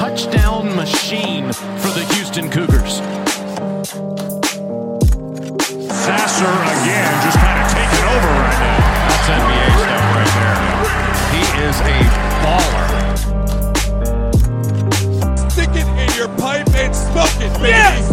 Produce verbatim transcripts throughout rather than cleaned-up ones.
touchdown machine for the Houston Cougars. Sasser again, just kind of taking over right now. That's N B A stuff right there. He is a baller. Stick it in your pipe and smoke it, baby. Yes!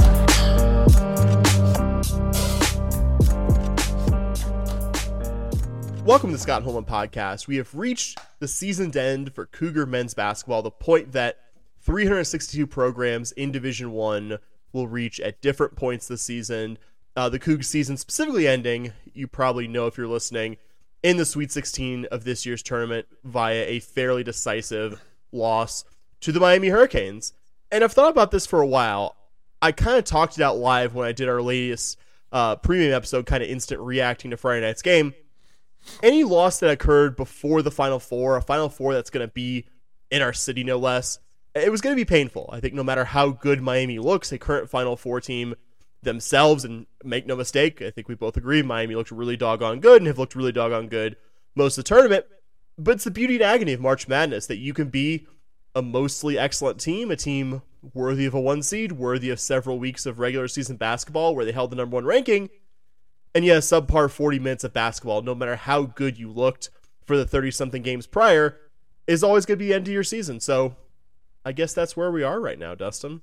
Welcome to the Scott Holman Podcast. We have reached the season's end for Cougar men's basketball, the point that three hundred sixty-two programs in Division One will reach at different points this season. Uh, the Cougs season specifically ending, you probably know if you're listening, in the Sweet sixteen of this year's tournament via a fairly decisive loss to the Miami Hurricanes. And I've thought about this for a while. I kind of talked it out live when I did our latest uh, premium episode, kind of instant reacting to Friday night's game. Any loss that occurred before the Final Four, a Final Four that's going to be in our city no less, it was going to be painful. I think no matter how good Miami looks, a current Final Four team themselves, and make no mistake, I think we both agree Miami looked really doggone good and have looked really doggone good most of the tournament. But it's the beauty and agony of March Madness that you can be a mostly excellent team, a team worthy of a one seed, worthy of several weeks of regular season basketball where they held the number one ranking, and yeah, subpar forty minutes of basketball, no matter how good you looked for the thirty-something games prior, is always going to be the end of your season. So I guess that's where we are right now, Dustin.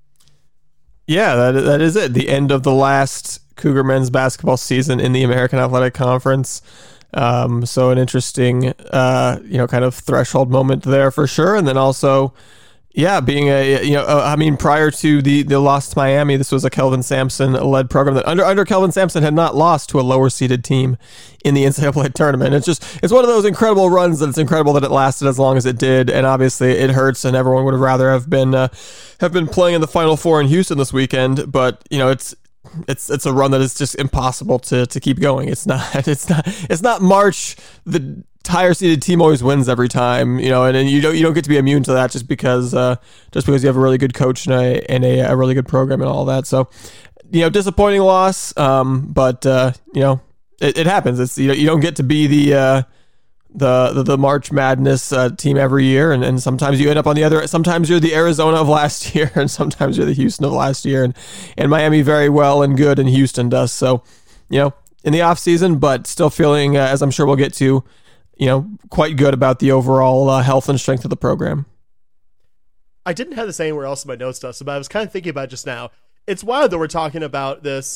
Yeah, that that is it. The end of the last Cougar men's basketball season in the American Athletic Conference. Um, so an interesting, uh, you know, kind of threshold moment there for sure. And then also, yeah, being a, you know, uh, I mean, prior to the, the loss to Miami, this was a Kelvin Sampson led program that under, under Kelvin Sampson had not lost to a lower seeded team in the N C double A tournament. It's just, it's one of those incredible runs that it's incredible that it lasted as long as it did. And obviously it hurts, and everyone would have rather have been, uh, have been playing in the Final Four in Houston this weekend. But, you know, it's, it's, it's a run that is just impossible to, to keep going. It's not, it's not, it's not March. The higher seeded team always wins every time, you know, and, and you don't you don't get to be immune to that just because uh, just because you have a really good coach and a and a, a really good program and all that. So, you know, disappointing loss, um, but uh, you know, it, it happens. It's you know you don't get to be the uh, the, the the March Madness uh, team every year, and, and sometimes you end up on the other. Sometimes you're the Arizona of last year, and sometimes you're the Houston of last year, and and Miami very well and good, and Houston does. So, you know, in the off season, but still feeling, uh, as I'm sure we'll get to, you know, quite good about the overall uh, health and strength of the program. I didn't have this anywhere else in my notes, Dustin, but I was kind of thinking about it just now. It's wild that we're talking about this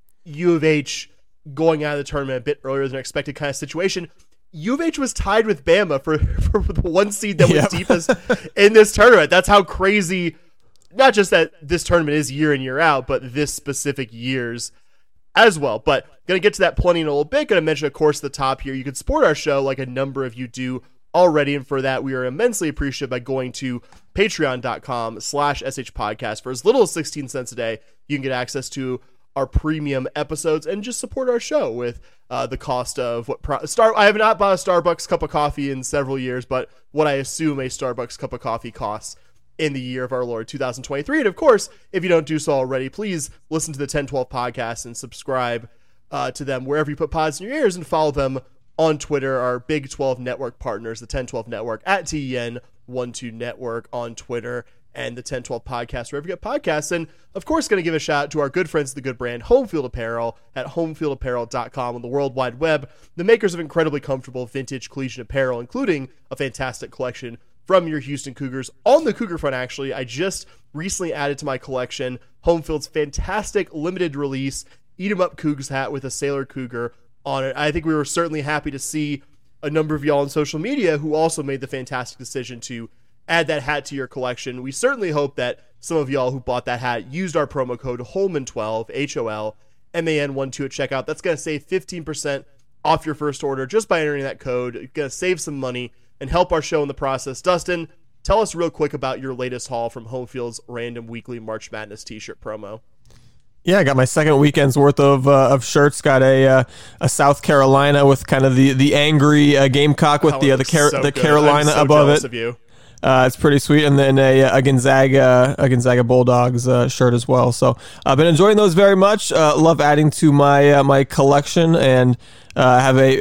U of H going out of the tournament a bit earlier than expected kind of situation. U of H was tied with Bama for, for the one seed that was yep. deepest in this tournament. That's how crazy, not just that this tournament is year in, year out, but this specific year's as well. But going to get to that plenty in a little bit. Going to mention, of course, at the top here, you can support our show like a number of you do already. And for that, we are immensely appreciative by going to patreon.com slash sh podcast. For as little as sixteen cents a day, you can get access to our premium episodes and just support our show with uh, the cost of what pro- Star. I have not bought a Starbucks cup of coffee in several years, but what I assume a Starbucks cup of coffee costs in the year of our Lord two thousand twenty-three. And of course, if you don't do so already, please listen to the ten twelve podcast and subscribe uh, to them wherever you put pods in your ears, and follow them on Twitter, our Big twelve network partners, the ten twelve network at T E N twelve network on Twitter, and the ten twelve podcast wherever you get podcasts. And of course, going to give a shout out to our good friends, the good brand Homefield Apparel at homefield apparel dot com on the World Wide Web, the makers of incredibly comfortable vintage collegiate apparel, including a fantastic collection from your Houston Cougars. On the Cougar front, actually, I just recently added to my collection Homefield's fantastic limited release Eat 'em Up Cougs hat with a Sailor Cougar on it. I think we were certainly happy to see a number of y'all on social media who also made the fantastic decision to add that hat to your collection. We certainly hope that some of y'all who bought that hat used our promo code Holman twelve, H O L M A N one two at checkout. That's going to save fifteen percent off your first order just by entering that code. It's going to save some money and help our show in the process. Dustin, tell us real quick about your latest haul from Homefield's random weekly March Madness t-shirt promo. Yeah, I got my second weekend's worth of uh, of shirts. Got a uh, a South Carolina with kind of the the angry uh, Gamecock with oh, the uh, the Car- so the good. Carolina so above it. Of you. Uh, it's pretty sweet, and then a, a Gonzaga a Gonzaga Bulldogs uh, shirt as well. So I've been enjoying those very much. Uh, love adding to my uh, my collection, and uh, have a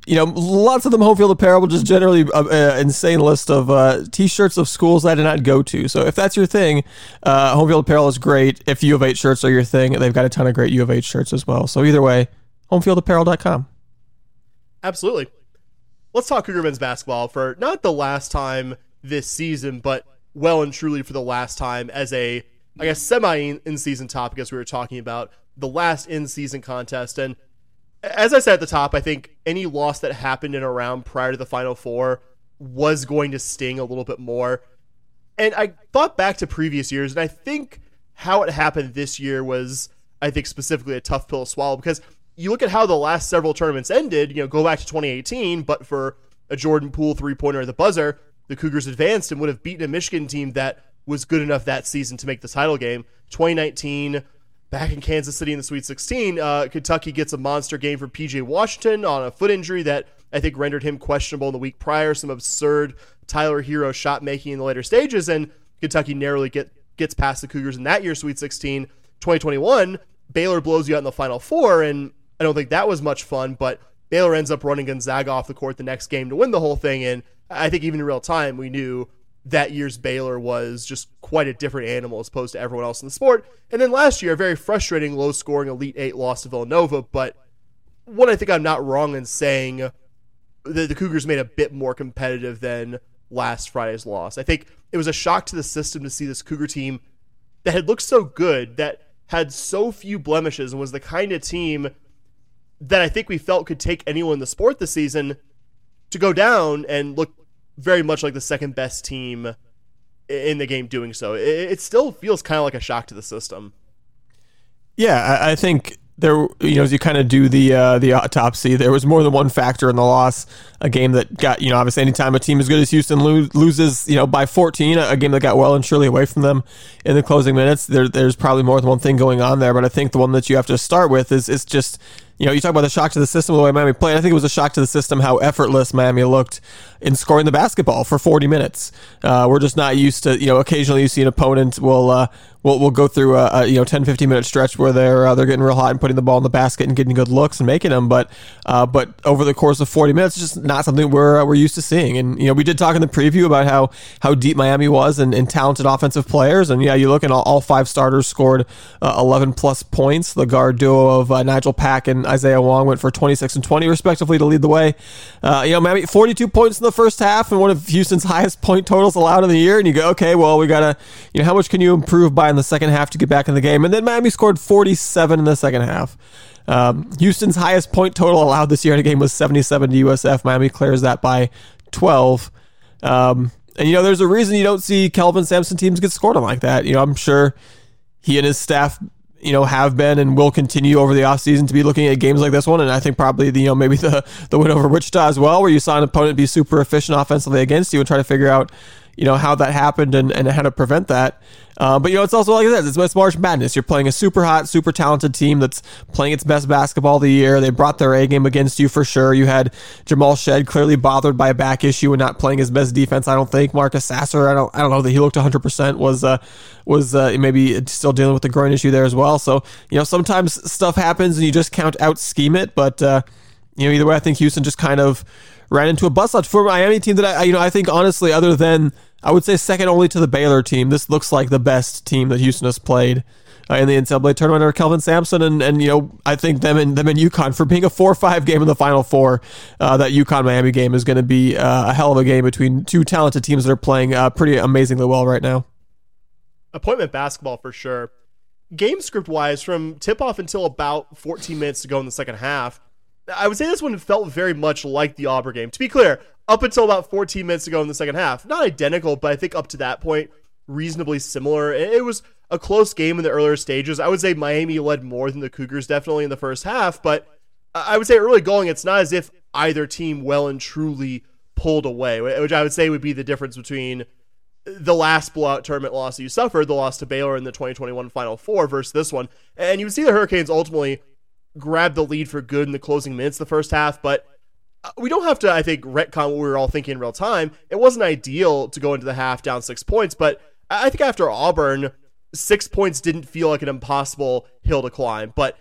you know, lots of them home field apparel, just generally an uh, insane list of uh, t-shirts of schools I did not go to. So if that's your thing, uh, home field apparel is great. If U of H shirts are your thing, they've got a ton of great U of H shirts as well. So either way, home field apparel dot com. Absolutely. Let's talk Cougar men's basketball for not the last time this season, but well and truly for the last time as a, I guess, semi-in-season topic, as we were talking about the last in-season contest. And as I said at the top, I think any loss that happened in a round prior to the Final Four was going to sting a little bit more. And I thought back to previous years, and I think how it happened this year was, I think, specifically a tough pill to swallow, because you look at how the last several tournaments ended, you know, go back to twenty eighteen, but for a Jordan Poole three-pointer at the buzzer, the Cougars advanced and would have beaten a Michigan team that was good enough that season to make the title game. twenty nineteen, back in Kansas City in the Sweet sixteen, uh, Kentucky gets a monster game for P J Washington on a foot injury that I think rendered him questionable in the week prior, some absurd Tyler Hero shot making in the later stages, and Kentucky narrowly get, gets past the Cougars in that year's Sweet sixteen. twenty twenty-one, Baylor blows you out in the Final Four, and I don't think that was much fun, but Baylor ends up running Gonzaga off the court the next game to win the whole thing, and I think even in real time we knew that year's Baylor was just quite a different animal as opposed to everyone else in the sport. And then last year, a very frustrating, low-scoring Elite Eight loss to Villanova, but what I think I'm not wrong in saying that the Cougars made a bit more competitive than last Friday's loss. I think it was a shock to the system to see this Cougar team that had looked so good, that had so few blemishes, and was the kind of team that I think we felt could take anyone in the sport this season, to go down and look very much like the second best team in the game doing so. It, it still feels kind of like a shock to the system. Yeah, I, I think there, you know, as you kind of do the uh, the autopsy, there was more than one factor in the loss. A game that got, you know, obviously anytime a team as good as Houston lo- loses, you know, by fourteen, a game that got well and truly away from them in the closing minutes, there, there's probably more than one thing going on there. But I think the one that you have to start with is is just, you know, you talk about the shock to the system, the way Miami played. I think it was a shock to the system how effortless Miami looked in scoring the basketball for forty minutes. Uh, we're just not used to, you know, occasionally you see an opponent will uh, will will go through a, a you know ten, fifteen minute stretch where they're uh, they're getting real hot and putting the ball in the basket and getting good looks and making them. But uh, but over the course of forty minutes, it's just not something we're uh, we're used to seeing. And you know, we did talk in the preview about how how deep Miami was and, and talented offensive players. And yeah, you look and all, all five starters scored uh, eleven plus points. The guard duo of uh, Nigel Pack and Isaiah Wong went for twenty-six and twenty respectively to lead the way. Uh, you know, Miami forty-two points in the first half and one of Houston's highest point totals allowed in the year. And you go, okay, well, we gotta, you know, how much can you improve by in the second half to get back in the game? And then Miami scored forty-seven in the second half. Um, Houston's highest point total allowed this year in a game was seventy-seven to U S F. Miami clears that by twelve. Um, and you know, there's a reason you don't see Kelvin Sampson teams get scored on like that. You know, I'm sure he and his staff, you know, have been and will continue over the offseason to be looking at games like this one. And I think probably, the, you know, maybe the, the win over Wichita as well, where you saw an opponent be super efficient offensively against you and try to figure out, you know, how that happened and, and how to prevent that. Uh, but, you know, it's also like I said, it's, it's March Madness. You're playing a super hot, super talented team that's playing its best basketball of the year. They brought their A game against you for sure. You had Jamal Shed clearly bothered by a back issue and not playing his best defense. I don't think Marcus Sasser, I don't, I don't know that he looked one hundred percent, was, uh, was uh, maybe still dealing with the groin issue there as well. So, you know, sometimes stuff happens and you just count out scheme it. But, uh, you know, either way, I think Houston just kind of ran into a bust out for a Miami team that I, you know, I think honestly, other than, I would say second only to the Baylor team, this looks like the best team that Houston has played uh, in the N C double A tournament under Kelvin Sampson. And, and you know, I think them and them in UConn for being a four five game in the Final Four, uh, that UConn-Miami game is going to be uh, a hell of a game between two talented teams that are playing uh, pretty amazingly well right now. Appointment basketball for sure. Game script-wise, from tip-off until about fourteen minutes to go in the second half, I would say this one felt very much like the Auburn game. To be clear, up until about fourteen minutes ago in the second half, not identical, but I think up to that point, reasonably similar. It was a close game in the earlier stages. I would say Miami led more than the Cougars definitely in the first half, but I would say early going, it's not as if either team well and truly pulled away, which I would say would be the difference between the last blowout tournament loss that you suffered, the loss to Baylor in the twenty twenty-one Final Four, versus this one. And you would see the Hurricanes ultimately grab the lead for good in the closing minutes the first half, but we don't have to, I think, retcon what we were all thinking in real time. It wasn't ideal to go into the half down six points, but I think after Auburn, six points didn't feel like an impossible hill to climb. But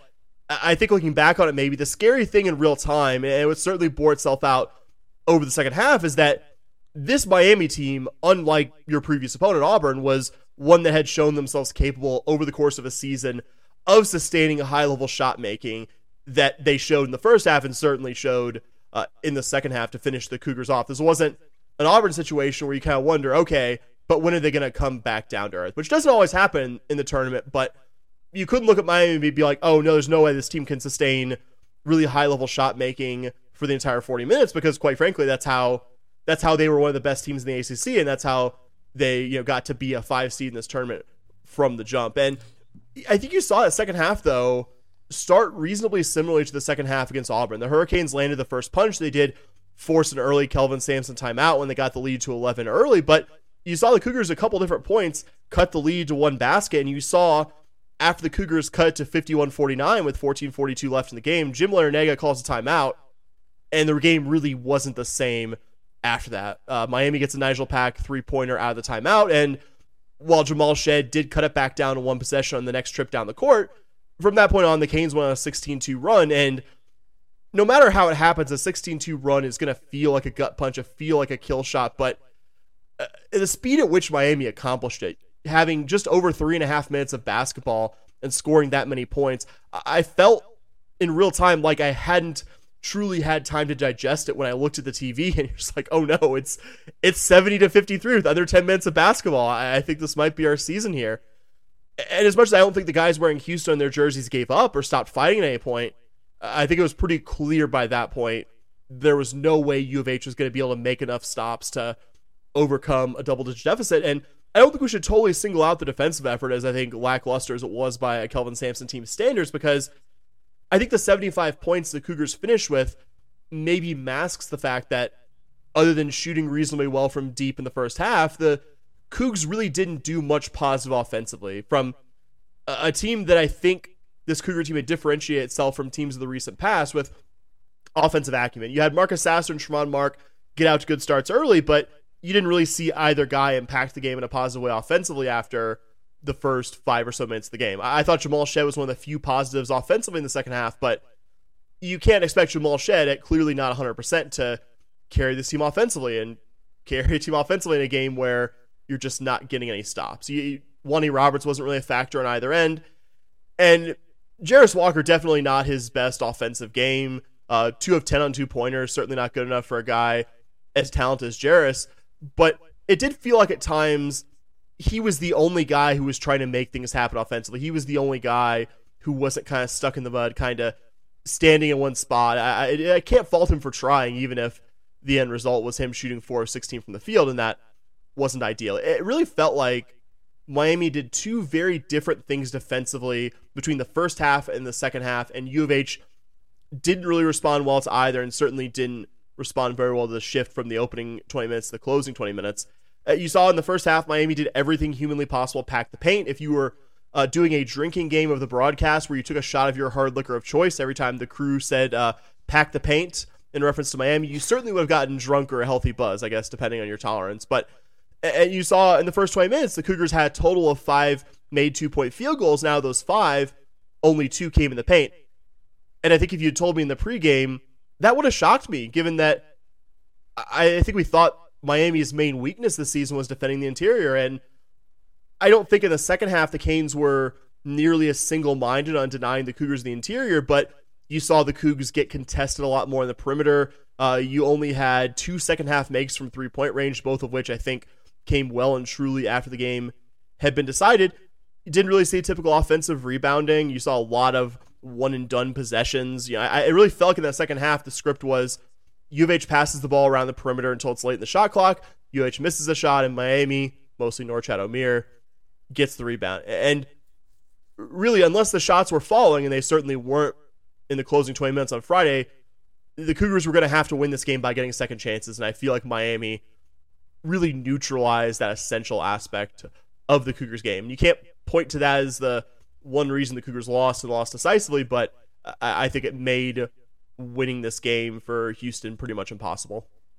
I think looking back on it, maybe the scary thing in real time, and it would certainly bore itself out over the second half, is that this Miami team, unlike your previous opponent, Auburn, was one that had shown themselves capable over the course of a season of sustaining a high-level shot making that they showed in the first half and certainly showed uh, in the second half to finish the Cougars off. This wasn't an Auburn situation where you kind of wonder, okay, but when are they going to come back down to earth? Which doesn't always happen in the tournament, but you couldn't look at Miami and be like, oh, no, there's no way this team can sustain really high-level shot making for the entire forty minutes, because quite frankly, that's how that's how they were one of the best teams in the A C C, and that's how they, you know, got to be a five seed in this tournament from the jump. And I think you saw that second half, though, start reasonably similarly to the second half against Auburn. The Hurricanes landed the first punch. They did force an early Kelvin Sampson timeout when they got the lead to eleven early, but you saw the Cougars a couple different points cut the lead to one basket, and you saw after the Cougars cut to fifty-one forty-nine with fourteen forty-two left in the game, Jim Larrañaga calls a timeout, and the game really wasn't the same after that. Uh, Miami gets a Nigel Pack three-pointer out of the timeout, and while Jamal Shead did cut it back down to one possession on the next trip down the court, from that point on, the Canes went on a sixteen two run, and no matter how it happens, a sixteen two run is going to feel like a gut punch, a feel like a kill shot, but uh, the speed at which Miami accomplished it, having just over three and a half minutes of basketball and scoring that many points, I felt in real time like I hadn't truly had time to digest it when I looked at the T V, and you're just like, oh no, it's it's seventy to fifty-three with under ten minutes of basketball. I, I think this might be our season here. And as much as I don't think the guys wearing Houston on their jerseys gave up or stopped fighting at any point, I think it was pretty clear by that point there was no way U of H was going to be able to make enough stops to overcome a double-digit deficit. And I don't think we should totally single out the defensive effort as I think lackluster as it was by a Kelvin Sampson team standards, because I think the seventy-five points the Cougars finished with maybe masks the fact that other than shooting reasonably well from deep in the first half, the Cougs really didn't do much positive offensively from a, a team that I think this Cougar team had differentiated itself from teams of the recent past with offensive acumen. You had Marcus Sasser and Sherman Mark get out to good starts early, but you didn't really see either guy impact the game in a positive way offensively after the first five or so minutes of the game. I thought Jamal Shead was one of the few positives offensively in the second half, but you can't expect Jamal Shead at clearly not one hundred percent to carry this team offensively and carry a team offensively in a game where you're just not getting any stops. You, Lonnie Roberts wasn't really a factor on either end, and Jarace Walker definitely not his best offensive game. Uh, two of ten on two-pointers, certainly not good enough for a guy as talented as Jarace, but it did feel like at times he was the only guy who was trying to make things happen offensively. He was the only guy who wasn't kind of stuck in the mud, kind of standing in one spot. I, I, I can't fault him for trying, even if the end result was him shooting four of sixteen from the field, and that wasn't ideal. It really felt like Miami did two very different things defensively between the first half and the second half, and U of H didn't really respond well to either, and certainly didn't respond very well to the shift from the opening twenty minutes to the closing twenty minutes. Uh, you saw in the first half, Miami did everything humanly possible to pack the paint. If you were uh, doing a drinking game of the broadcast where you took a shot of your hard liquor of choice every time the crew said uh, pack the paint in reference to Miami, you certainly would have gotten drunk or a healthy buzz, I guess, depending on your tolerance. But and you saw in the first twenty minutes, the Cougars had a total of five made two-point field goals. Now those five, only two came in the paint. And I think if you had told me in the pregame, that would have shocked me, given that I think we thought Miami's main weakness this season was defending the interior. And I don't think in the second half the Canes were nearly as single-minded on denying the Cougars the interior, but you saw the Cougs get contested a lot more in the perimeter. Uh, you only had two second-half makes from three-point range, both of which I think came well and truly after the game had been decided. You didn't really see typical offensive rebounding. You saw a lot of one-and-done possessions. You know, I, it really felt like in that second half the script was U of H passes the ball around the perimeter until it's late in the shot clock. U of H misses a shot, and Miami, mostly Norchad Omier, gets the rebound. And really, unless the shots were falling, and they certainly weren't in the closing twenty minutes on Friday, the Cougars were going to have to win this game by getting second chances, and I feel like Miami really neutralized that essential aspect of the Cougars game. You can't point to that as the one reason the Cougars lost and lost decisively, but I, I think it made winning this game for Houston pretty much impossible.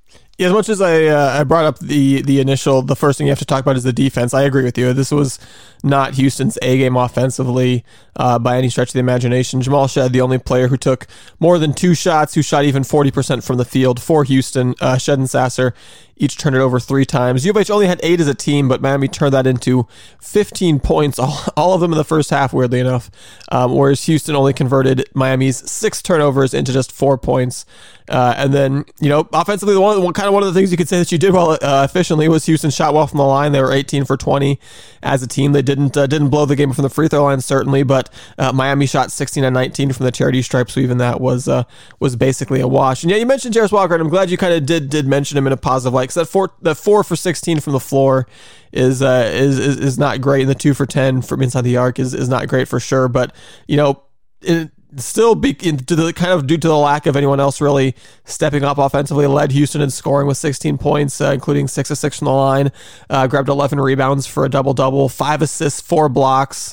Yeah, as much as I uh, I brought up the the initial, the first thing you have to talk about is the defense. I agree with you. This was not Houston's A game offensively uh, by any stretch of the imagination. Jamal Shead, the only player who took more than two shots, who shot even forty percent from the field for Houston. Uh, Shead and Sasser each turned it over three times. U of H only had eight as a team, but Miami turned that into fifteen points, all, all of them in the first half, weirdly enough, um, whereas Houston only converted Miami's six turnovers into just four points. Uh, and then, you know, offensively, the one, one kind of one of the things you could say that you did well uh, efficiently was Houston shot well from the line. They were eighteen for twenty as a team. They didn't uh, didn't blow the game from the free throw line, certainly, but uh, Miami shot sixteen and nineteen from the charity stripe, so even that was uh, was basically a wash. And yeah, you mentioned Jarace Walker, and I'm glad you kind of did did mention him in a positive light, because that four that four for sixteen from the floor is uh, is, is is not great, and the two for ten from inside the arc is is not great for sure. But you know, it, still be to the kind of due to the lack of anyone else really stepping up offensively, led Houston in scoring with sixteen points, uh, including six of six from the line, uh, grabbed eleven rebounds for a double double, five assists, four blocks,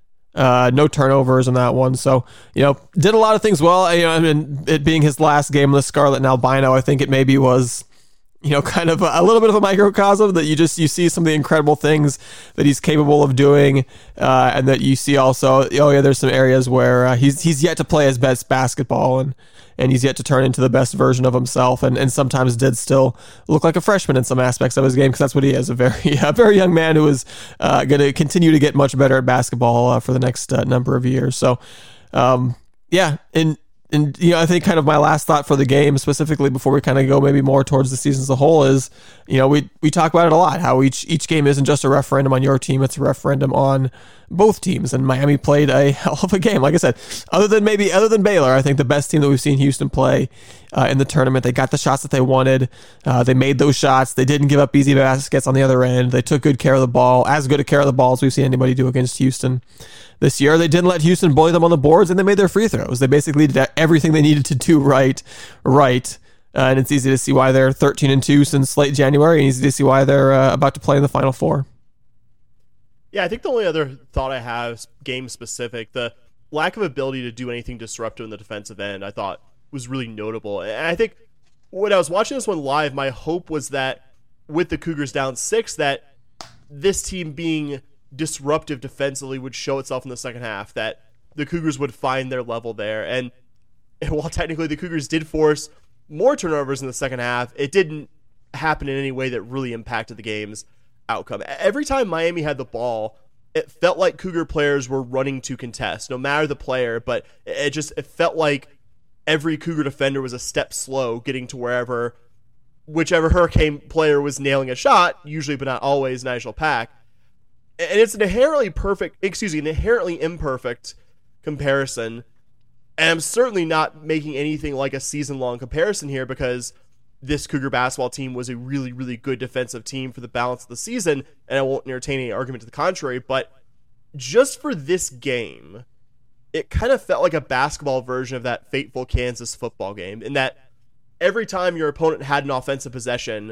uh, no turnovers in that one. So, you know, did a lot of things well. You know, I mean, it being his last game in the Scarlet and albino, I think it maybe was, you know, kind of a, a little bit of a microcosm that you just, you see some of the incredible things that he's capable of doing. Uh, and that you see also, oh yeah, there's some areas where uh, he's, he's yet to play his best basketball, and, and he's yet to turn into the best version of himself. And, and sometimes did still look like a freshman in some aspects of his game, because that's what he is, a very, a very young man who is uh, going to continue to get much better at basketball uh, for the next uh, number of years. So, um, yeah. And, And, you know, I think kind of my last thought for the game, specifically before we kind of go maybe more towards the season as a whole, is, you know, we we talk about it a lot, how each each game isn't just a referendum on your team, it's a referendum on both teams. And Miami played a hell of a game. Like I said, other than maybe, other than Baylor, I think the best team that we've seen Houston play uh, in the tournament. They got the shots that they wanted. Uh, they made those shots. They didn't give up easy baskets on the other end. They took good care of the ball, as good a care of the ball as we've seen anybody do against Houston this year. They didn't let Houston bully them on the boards, and they made their free throws. They basically did everything they needed to do right, right. Uh, and it's easy to see why they're thirteen and two since late January, and easy to see why they're uh, about to play in the Final Four. Yeah, I think the only other thought I have, game specific, the lack of ability to do anything disruptive in the defensive end, I thought was really notable. And I think when I was watching this one live, my hope was that with the Cougars down six, that this team being disruptive defensively would show itself in the second half, that the Cougars would find their level there. And, and while technically the Cougars did force more turnovers in the second half, it didn't happen in any way that really impacted the game's outcome. Every time Miami had the ball, it felt like Cougar players were running to contest, no matter the player, but it just it felt like every Cougar defender was a step slow getting to wherever whichever Hurricane player was nailing a shot, usually but not always Nigel Pack. And it's an inherently perfect, excuse me, an inherently imperfect comparison. And I'm certainly not making anything like a season-long comparison here, because this Cougar basketball team was a really, really good defensive team for the balance of the season, and I won't entertain any argument to the contrary, but just for this game, it kind of felt like a basketball version of that fateful Kansas football game, in that every time your opponent had an offensive possession,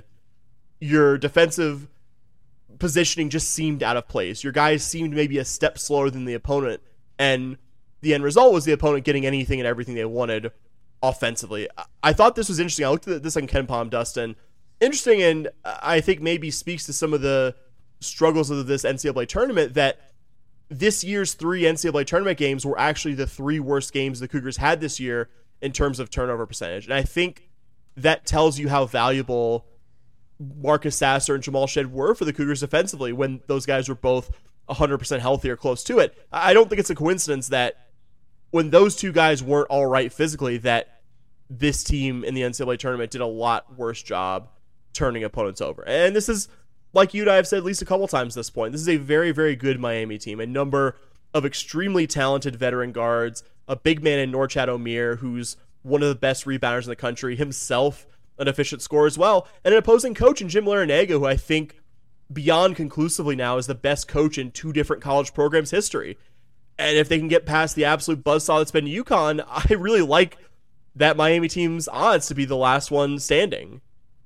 your defensive positioning just seemed out of place. Your guys seemed maybe a step slower than the opponent, and the end result was the opponent getting anything and everything they wanted offensively. I thought this was interesting. I looked at this on KenPom, Dustin. Interesting, and I think maybe speaks to some of the struggles of this N C double A tournament, that this year's three N C double A tournament games were actually the three worst games the Cougars had this year in terms of turnover percentage. And I think that tells you how valuable Marcus Sasser and Jamal Shead were for the Cougars defensively when those guys were both one hundred percent healthy or close to it. I don't think it's a coincidence that when those two guys weren't all right physically, that this team in the N C double A tournament did a lot worse job turning opponents over. And this is, like you and I have said at least a couple times at this point, this is a very, very good Miami team. A number of extremely talented veteran guards, a big man in Norchad Omier, who's one of the best rebounders in the country, himself an efficient scorer as well, and an opposing coach in Jim Larinaga, who I think beyond conclusively now is the best coach in two different college programs' history. And if they can get past the absolute buzzsaw that's been UConn, I really like that Miami team's odds to be the last one standing.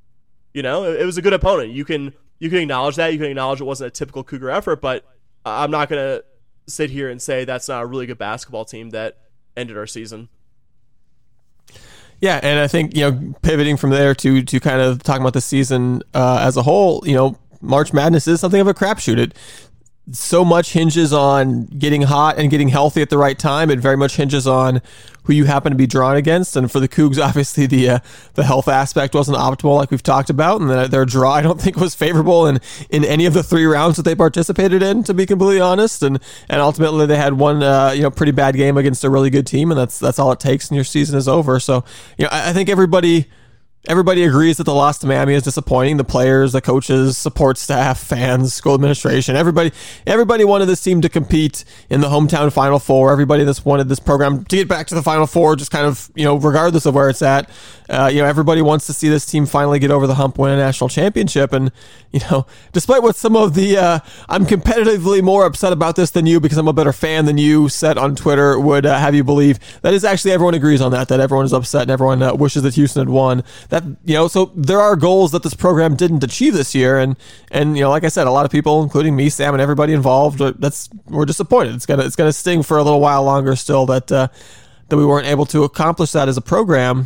You know, it, it was a good opponent. You can you can acknowledge that. You can acknowledge it wasn't a typical Cougar effort, but I'm not going to sit here and say that's not a really good basketball team that ended our season. Yeah, and I think, you know, pivoting from there to to kind of talking about the season uh, as a whole, you know, March Madness is something of a crapshoot. It so much hinges on getting hot and getting healthy at the right time. It very much hinges on who you happen to be drawn against. And for the Cougs, obviously the uh, the health aspect wasn't optimal, like we've talked about, and the, their draw I don't think was favorable in, in any of the three rounds that they participated in, to be completely honest. And and ultimately they had one uh, you know pretty bad game against a really good team, and that's that's all it takes, and your season is over. So you know I, I think everybody. Everybody agrees that the loss to Miami is disappointing. The players, the coaches, support staff, fans, school administration, everybody everybody wanted this team to compete in the hometown Final Four. Everybody that's wanted this program to get back to the Final Four, just kind of, you know, regardless of where it's at. Uh, you know, everybody wants to see this team finally get over the hump, win a national championship. And, you know, despite what some of the, uh, I'm competitively more upset about this than you because I'm a better fan than you set on Twitter would uh, have you believe, that is actually everyone agrees on that, that everyone is upset and everyone uh, wishes that Houston had won. That, you know, so there are goals that this program didn't achieve this year, and and you know, like I said, a lot of people, including me, Sam, and everybody involved, that's we're disappointed. It's gonna it's gonna sting for a little while longer still that uh, that we weren't able to accomplish that as a program.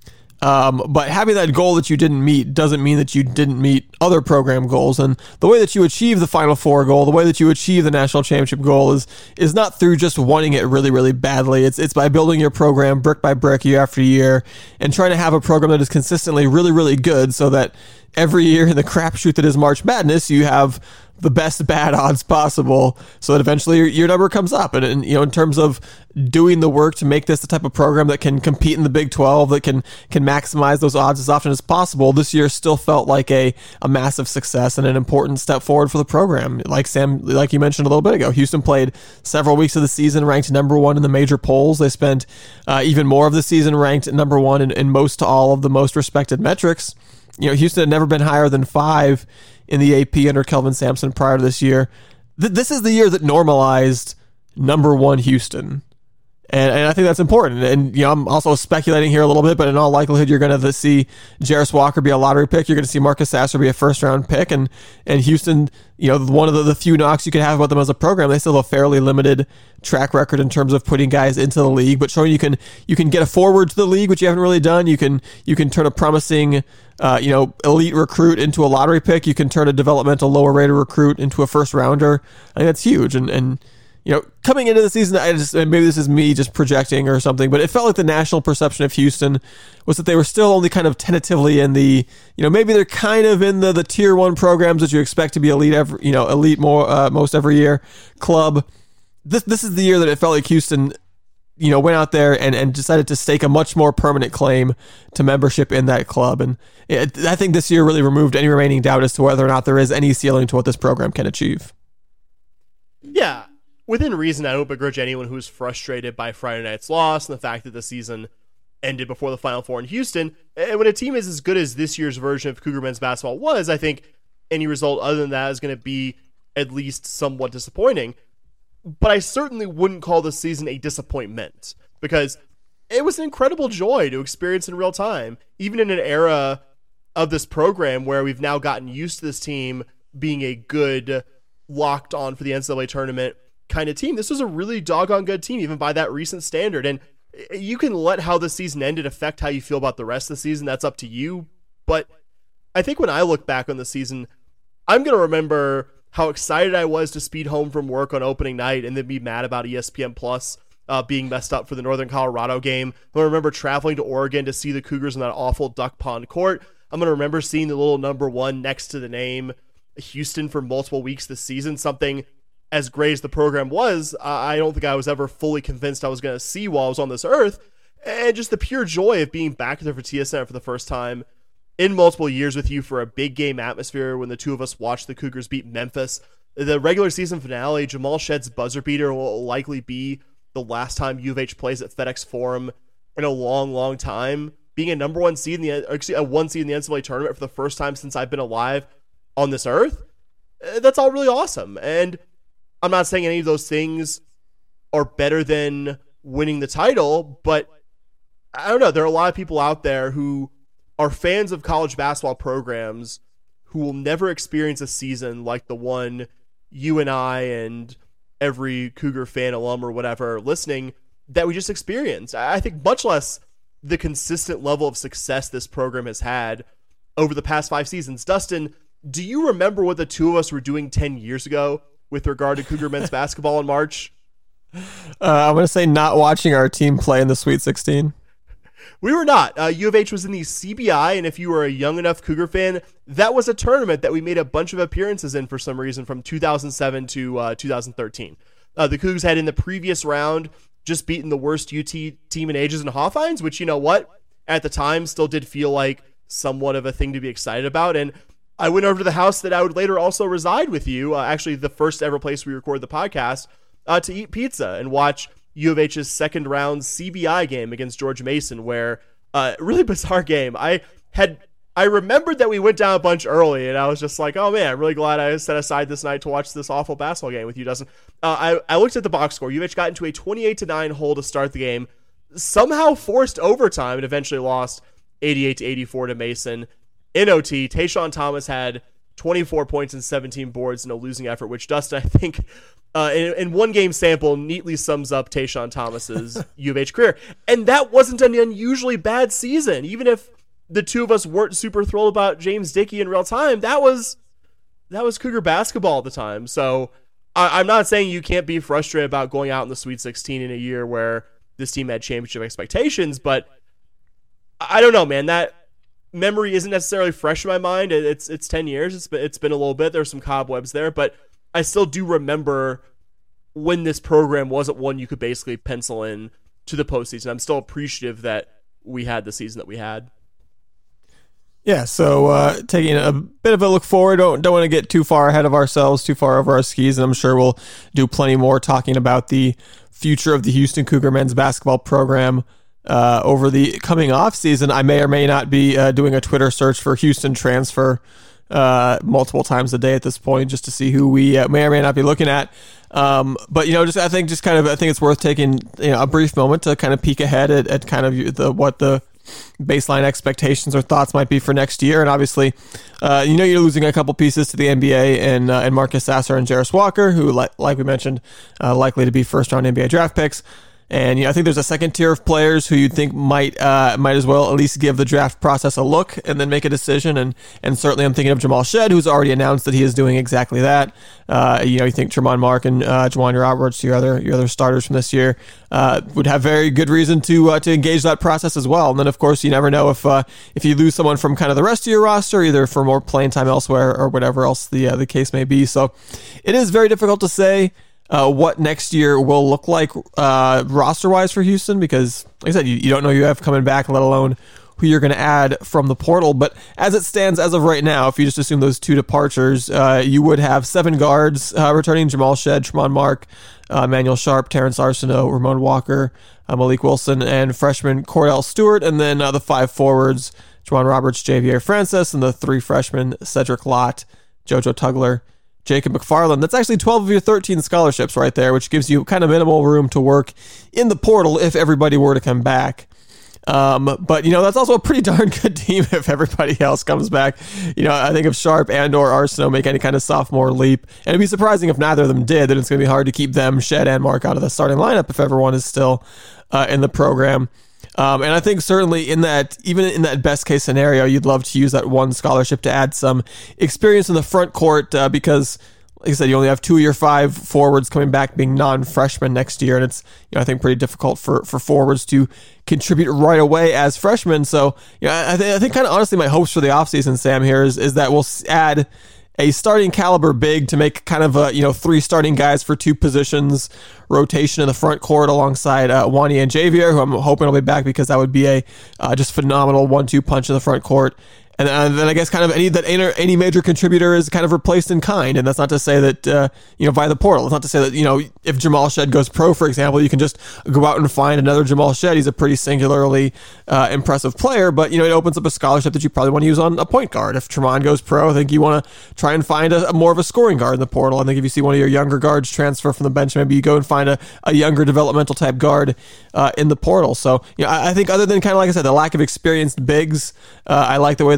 Um, but having that goal that you didn't meet doesn't mean that you didn't meet other program goals. And the way that you achieve the Final Four goal, the way that you achieve the national championship goal is is not through just wanting it really, really badly. It's it's by building your program brick by brick, year after year, and trying to have a program that is consistently really, really good, so that every year in the crapshoot that is March Madness, you have the best bad odds possible, so that eventually your, your number comes up. And, and you know, in terms of doing the work to make this the type of program that can compete in the Big twelve, that can can maximize those odds as often as possible, this year still felt like a, a massive success and an important step forward for the program. Like Sam, like you mentioned a little bit ago, Houston played several weeks of the season ranked number one in the major polls. They spent uh, even more of the season ranked number one in, in most to all of the most respected metrics. You know, Houston had never been higher than five in the A P under Kelvin Sampson prior to this year. Th- this is the year that normalized number one Houston. And, and I think that's important. And, you know, I'm also speculating here a little bit, but in all likelihood, you're going to see Jarris Walker be a lottery pick. You're going to see Marcus Sasser be a first round pick. And, and Houston, you know, one of the, the few knocks you could have about them as a program, they still have a fairly limited track record in terms of putting guys into the league, but showing you can, you can get a forward to the league, which you haven't really done. You can, you can turn a promising, uh, you know, elite recruit into a lottery pick. You can turn a developmental lower rated recruit into a first rounder. I think that's huge. And, and, you know, coming into the season, I just, maybe this is me just projecting or something, but it felt like the national perception of Houston was that they were still only kind of tentatively in the, you know, maybe they're kind of in the, the tier one programs that you expect to be elite every, you know, elite more, uh, most every year club. This, this is the year that it felt like Houston, you know, went out there and, and decided to stake a much more permanent claim to membership in that club. And it, I think this year really removed any remaining doubt as to whether or not there is any ceiling to what this program can achieve. Yeah. Within reason, I don't begrudge anyone who was frustrated by Friday night's loss and the fact that the season ended before the Final Four in Houston. And when a team is as good as this year's version of Cougar men's basketball was, I think any result other than that is going to be at least somewhat disappointing. But I certainly wouldn't call this season a disappointment, because it was an incredible joy to experience in real time, even in an era of this program where we've now gotten used to this team being a good, locked on for the N C double A tournament kind of team. This was a really doggone good team, even by that recent standard. And you can let how the season ended affect how you feel about the rest of the season. That's up to you. But I think when I look back on the season, I'm going to remember how excited I was to speed home from work on opening night and then be mad about E S P N Plus uh, being messed up for the Northern Colorado game. I'm going to remember traveling to Oregon to see the Cougars in that awful Duck Pond court. I'm going to remember seeing the little number one next to the name Houston for multiple weeks this season, something as great as the program was, I don't think I was ever fully convinced I was going to see while I was on this earth. And just the pure joy of being back there for T S N for the first time in multiple years with you for a big game atmosphere when the two of us watched the Cougars beat Memphis. The regular season finale, Jamal Shedd's buzzer beater will likely be the last time U of H plays at FedEx Forum in a long, long time. Being a number one seed in the, or excuse, a one seed in the N C double A tournament for the first time since I've been alive on this earth, that's all really awesome. And I'm not saying any of those things are better than winning the title, but I don't know. There are a lot of people out there who are fans of college basketball programs who will never experience a season like the one you and I and every Cougar fan, alum, or whatever listening that we just experienced. I think much less the consistent level of success this program has had over the past five seasons. Dustin, do you remember what the two of us were doing ten years ago with regard to Cougar men's basketball in March? Uh, I'm going to say not watching our team play in the Sweet sixteen. We were not. Uh, U of H was in the C B I, and if you were a young enough Cougar fan, that was a tournament that we made a bunch of appearances in for some reason from two thousand seven to uh, two thousand thirteen. Uh, the Cougs had in the previous round just beaten the worst U T team in ages in Hawthines, which, you know what, at the time still did feel like somewhat of a thing to be excited about. And I went over to the house that I would later also reside with you, uh, actually the first ever place we recorded the podcast, uh, to eat pizza and watch U of H's second round C B I game against George Mason, where uh, really bizarre game. I had I remembered that we went down a bunch early, and I was just like, oh man, I'm really glad I set aside this night to watch this awful basketball game with you, Dustin. Uh, I, I looked at the box score. U of H got into a twenty-eight to nine hole to start the game, somehow forced overtime, and eventually lost eighty-eight to eighty-four to Mason. In O T, Tayshaun Thomas had twenty-four points and seventeen boards in a losing effort, which Dustin, I think, uh, in, in one game sample, neatly sums up Tayshaun Thomas's U of H career. And that wasn't an unusually bad season. Even if the two of us weren't super thrilled about James Dickey in real time, that was that was Cougar basketball at the time. So I, I'm not saying you can't be frustrated about going out in the Sweet sixteen in a year where this team had championship expectations, but I don't know, man. That memory isn't necessarily fresh in my mind. It's it's ten years. It's been, it's been a little bit. There's some cobwebs there, but I still do remember when this program wasn't one you could basically pencil in to the postseason. I'm still appreciative that we had the season that we had. Yeah, so uh, taking a bit of a look forward, don't, don't want to get too far ahead of ourselves, too far over our skis, and I'm sure we'll do plenty more talking about the future of the Houston Cougar men's basketball program uh, over the coming off season. I may or may not be uh, doing a Twitter search for Houston transfer uh, multiple times a day at this point, just to see who we uh, may or may not be looking at. Um, but you know, just I think just kind of I think it's worth taking you know, a brief moment to kind of peek ahead at, at kind of the what the baseline expectations or thoughts might be for next year. And obviously, uh, you know, you're losing a couple pieces to the N B A and uh, and Marcus Sasser and Jarris Walker, who, like, like we mentioned, uh, likely to be first round N B A draft picks. And you know, I think there's a second tier of players who you'd think might uh, might as well at least give the draft process a look and then make a decision. And and certainly I'm thinking of Jamal Shead, who's already announced that he is doing exactly that. Uh, you know, you think Tremont Mark and uh, Juwan Roberts, your other your other starters from this year, uh, would have very good reason to uh, to engage that process as well. And then of course you never know if uh, if you lose someone from kind of the rest of your roster, either for more playing time elsewhere or whatever else the uh, the case may be. So it is very difficult to say Uh, what next year will look like uh, roster-wise for Houston, because, like I said, you, you don't know who you have coming back, let alone who you're going to add from the portal. But as it stands, as of right now, if you just assume those two departures, uh, you would have seven guards uh, returning: Jamal Shead, Tremont Mark, uh, Manuel Sharp, Terrence Arsenault, Ramon Walker, uh, Malik Wilson, and freshman Cordell Stewart. And then uh, the five forwards: Juwan Roberts, Javier Francis, and the three freshmen: Cedric Lott, JoJo Tugler, Jacob McFarland. That's actually twelve of your thirteen scholarships right there, which gives you kind of minimal room to work in the portal if everybody were to come back. Um, but, you know, that's also a pretty darn good team if everybody else comes back. You know, I think if Sharp and or Arsenault make any kind of sophomore leap, and it'd be surprising if neither of them did, then it's going to be hard to keep them, Shed and Mark, out of the starting lineup if everyone is still uh, in the program. Um, and I think certainly in that, even in that best case scenario, you'd love to use that one scholarship to add some experience in the front court uh, because, like I said, you only have two of your five forwards coming back being non-freshmen next year. And it's, you know, I think pretty difficult for, for forwards to contribute right away as freshmen. So, you know, I, th- I think kind of honestly my hopes for the offseason, Sam, here is, is that we'll add a starting caliber big to make kind of a, you know, three starting guys for two positions rotation in the front court alongside uh, Wanya and Javier, who I'm hoping will be back because that would be a uh, just phenomenal one two punch in the front court. And then, then I guess kind of any that any, any major contributor is kind of replaced in kind. And that's not to say that, uh, you know, via the portal. It's not to say that, you know, if Jamal Shead goes pro, for example, you can just go out and find another Jamal Shead. He's a pretty singularly uh, impressive player, but, you know, it opens up a scholarship that you probably want to use on a point guard. If Tremont goes pro, I think you want to try and find a, a more of a scoring guard in the portal. I think if you see one of your younger guards transfer from the bench, maybe you go and find a, a younger developmental type guard uh, in the portal. So, you know, I, I think other than kind of, like I said, the lack of experienced bigs, uh, I like the way that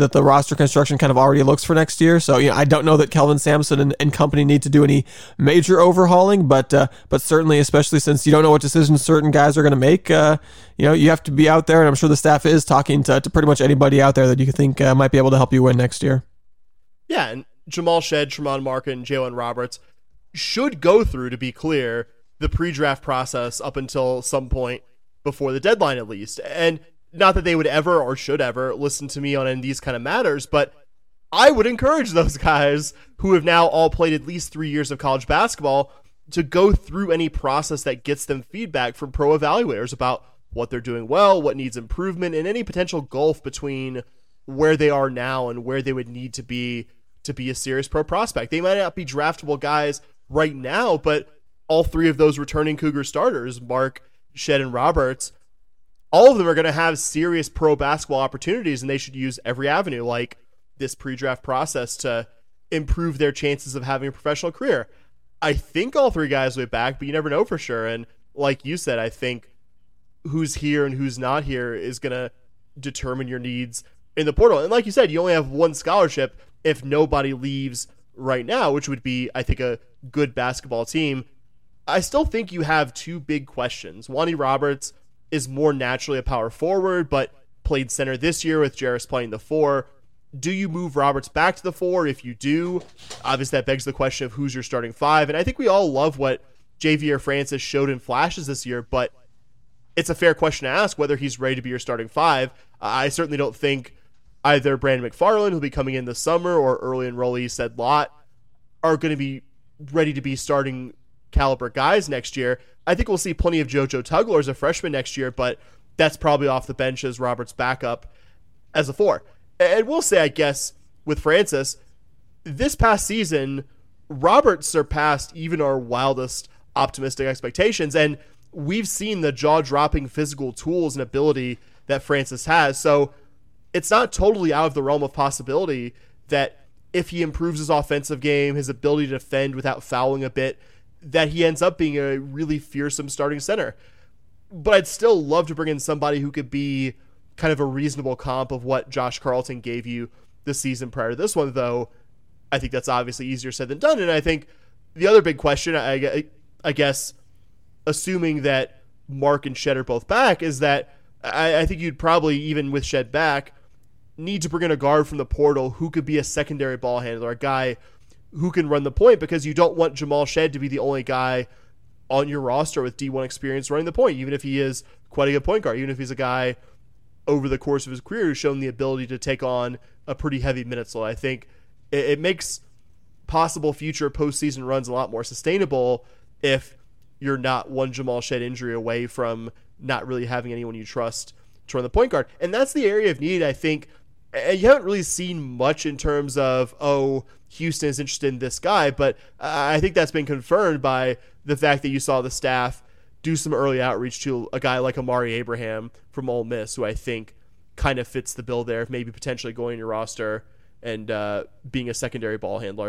that the roster construction kind of already looks for next year. So, you know, I don't know that Kelvin Sampson and, and company need to do any major overhauling, but uh, but certainly, especially since you don't know what decisions certain guys are going to make, uh, you know, you have to be out there, and I'm sure the staff is talking to, to pretty much anybody out there that you think uh, might be able to help you win next year. Yeah, and Jamal Shead, Tremont Markin, Jalen Roberts should go through, to be clear, the pre-draft process up until some point before the deadline at least. And not that they would ever or should ever listen to me on any of these kind of matters, but I would encourage those guys who have now all played at least three years of college basketball to go through any process that gets them feedback from pro evaluators about what they're doing well, what needs improvement, and any potential gulf between where they are now and where they would need to be to be a serious pro prospect. They might not be draftable guys right now, but all three of those returning Cougar starters, Mark, Shead, and Roberts, all of them are going to have serious pro basketball opportunities, and they should use every avenue like this pre-draft process to improve their chances of having a professional career. I think all three guys will be back, but you never know for sure. And like you said, I think who's here and who's not here is going to determine your needs in the portal. And like you said, you only have one scholarship if nobody leaves right now, which would be, I think, a good basketball team. I still think you have two big questions. Wani Roberts is more naturally a power forward, but played center this year with Jarris playing the four. Do you move Roberts back to the four? If you do, obviously that begs the question of who's your starting five. And I think we all love what Javier Francis showed in flashes this year, but it's a fair question to ask whether he's ready to be your starting five. I certainly don't think either Brandon McFarland, who'll be coming in this summer, or early enrollee Said Lot are going to be ready to be starting caliber guys next year. I think we'll see plenty of JoJo Tugler as a freshman next year, but that's probably off the bench as Roberts' backup as a four. And we'll say, I guess, with Francis, this past season, Roberts surpassed even our wildest optimistic expectations, and we've seen the jaw-dropping physical tools and ability that Francis has. So it's not totally out of the realm of possibility that if he improves his offensive game, his ability to defend without fouling a bit, that he ends up being a really fearsome starting center. But I'd still love to bring in somebody who could be kind of a reasonable comp of what Josh Carlton gave you the season prior to this one, though I think that's obviously easier said than done. And I think the other big question, I, I guess, assuming that Mark and Shead are both back, is that I, I think you'd probably, even with Shead back, need to bring in a guard from the portal who could be a secondary ball handler, a guy who can run the point, because you don't want Jamal Shead to be the only guy on your roster with D one experience running the point, even if he is quite a good point guard, even if he's a guy over the course of his career who's shown the ability to take on a pretty heavy minutes load. I think it, it makes possible future postseason runs a lot more sustainable if you're not one Jamal Shead injury away from not really having anyone you trust to run the point guard. And that's the area of need, I think. You haven't really seen much in terms of, oh, Houston is interested in this guy, but I think that's been confirmed by the fact that you saw the staff do some early outreach to a guy like Amari Abraham from Ole Miss, who I think kind of fits the bill there of maybe potentially going in your roster and uh, being a secondary ball handler.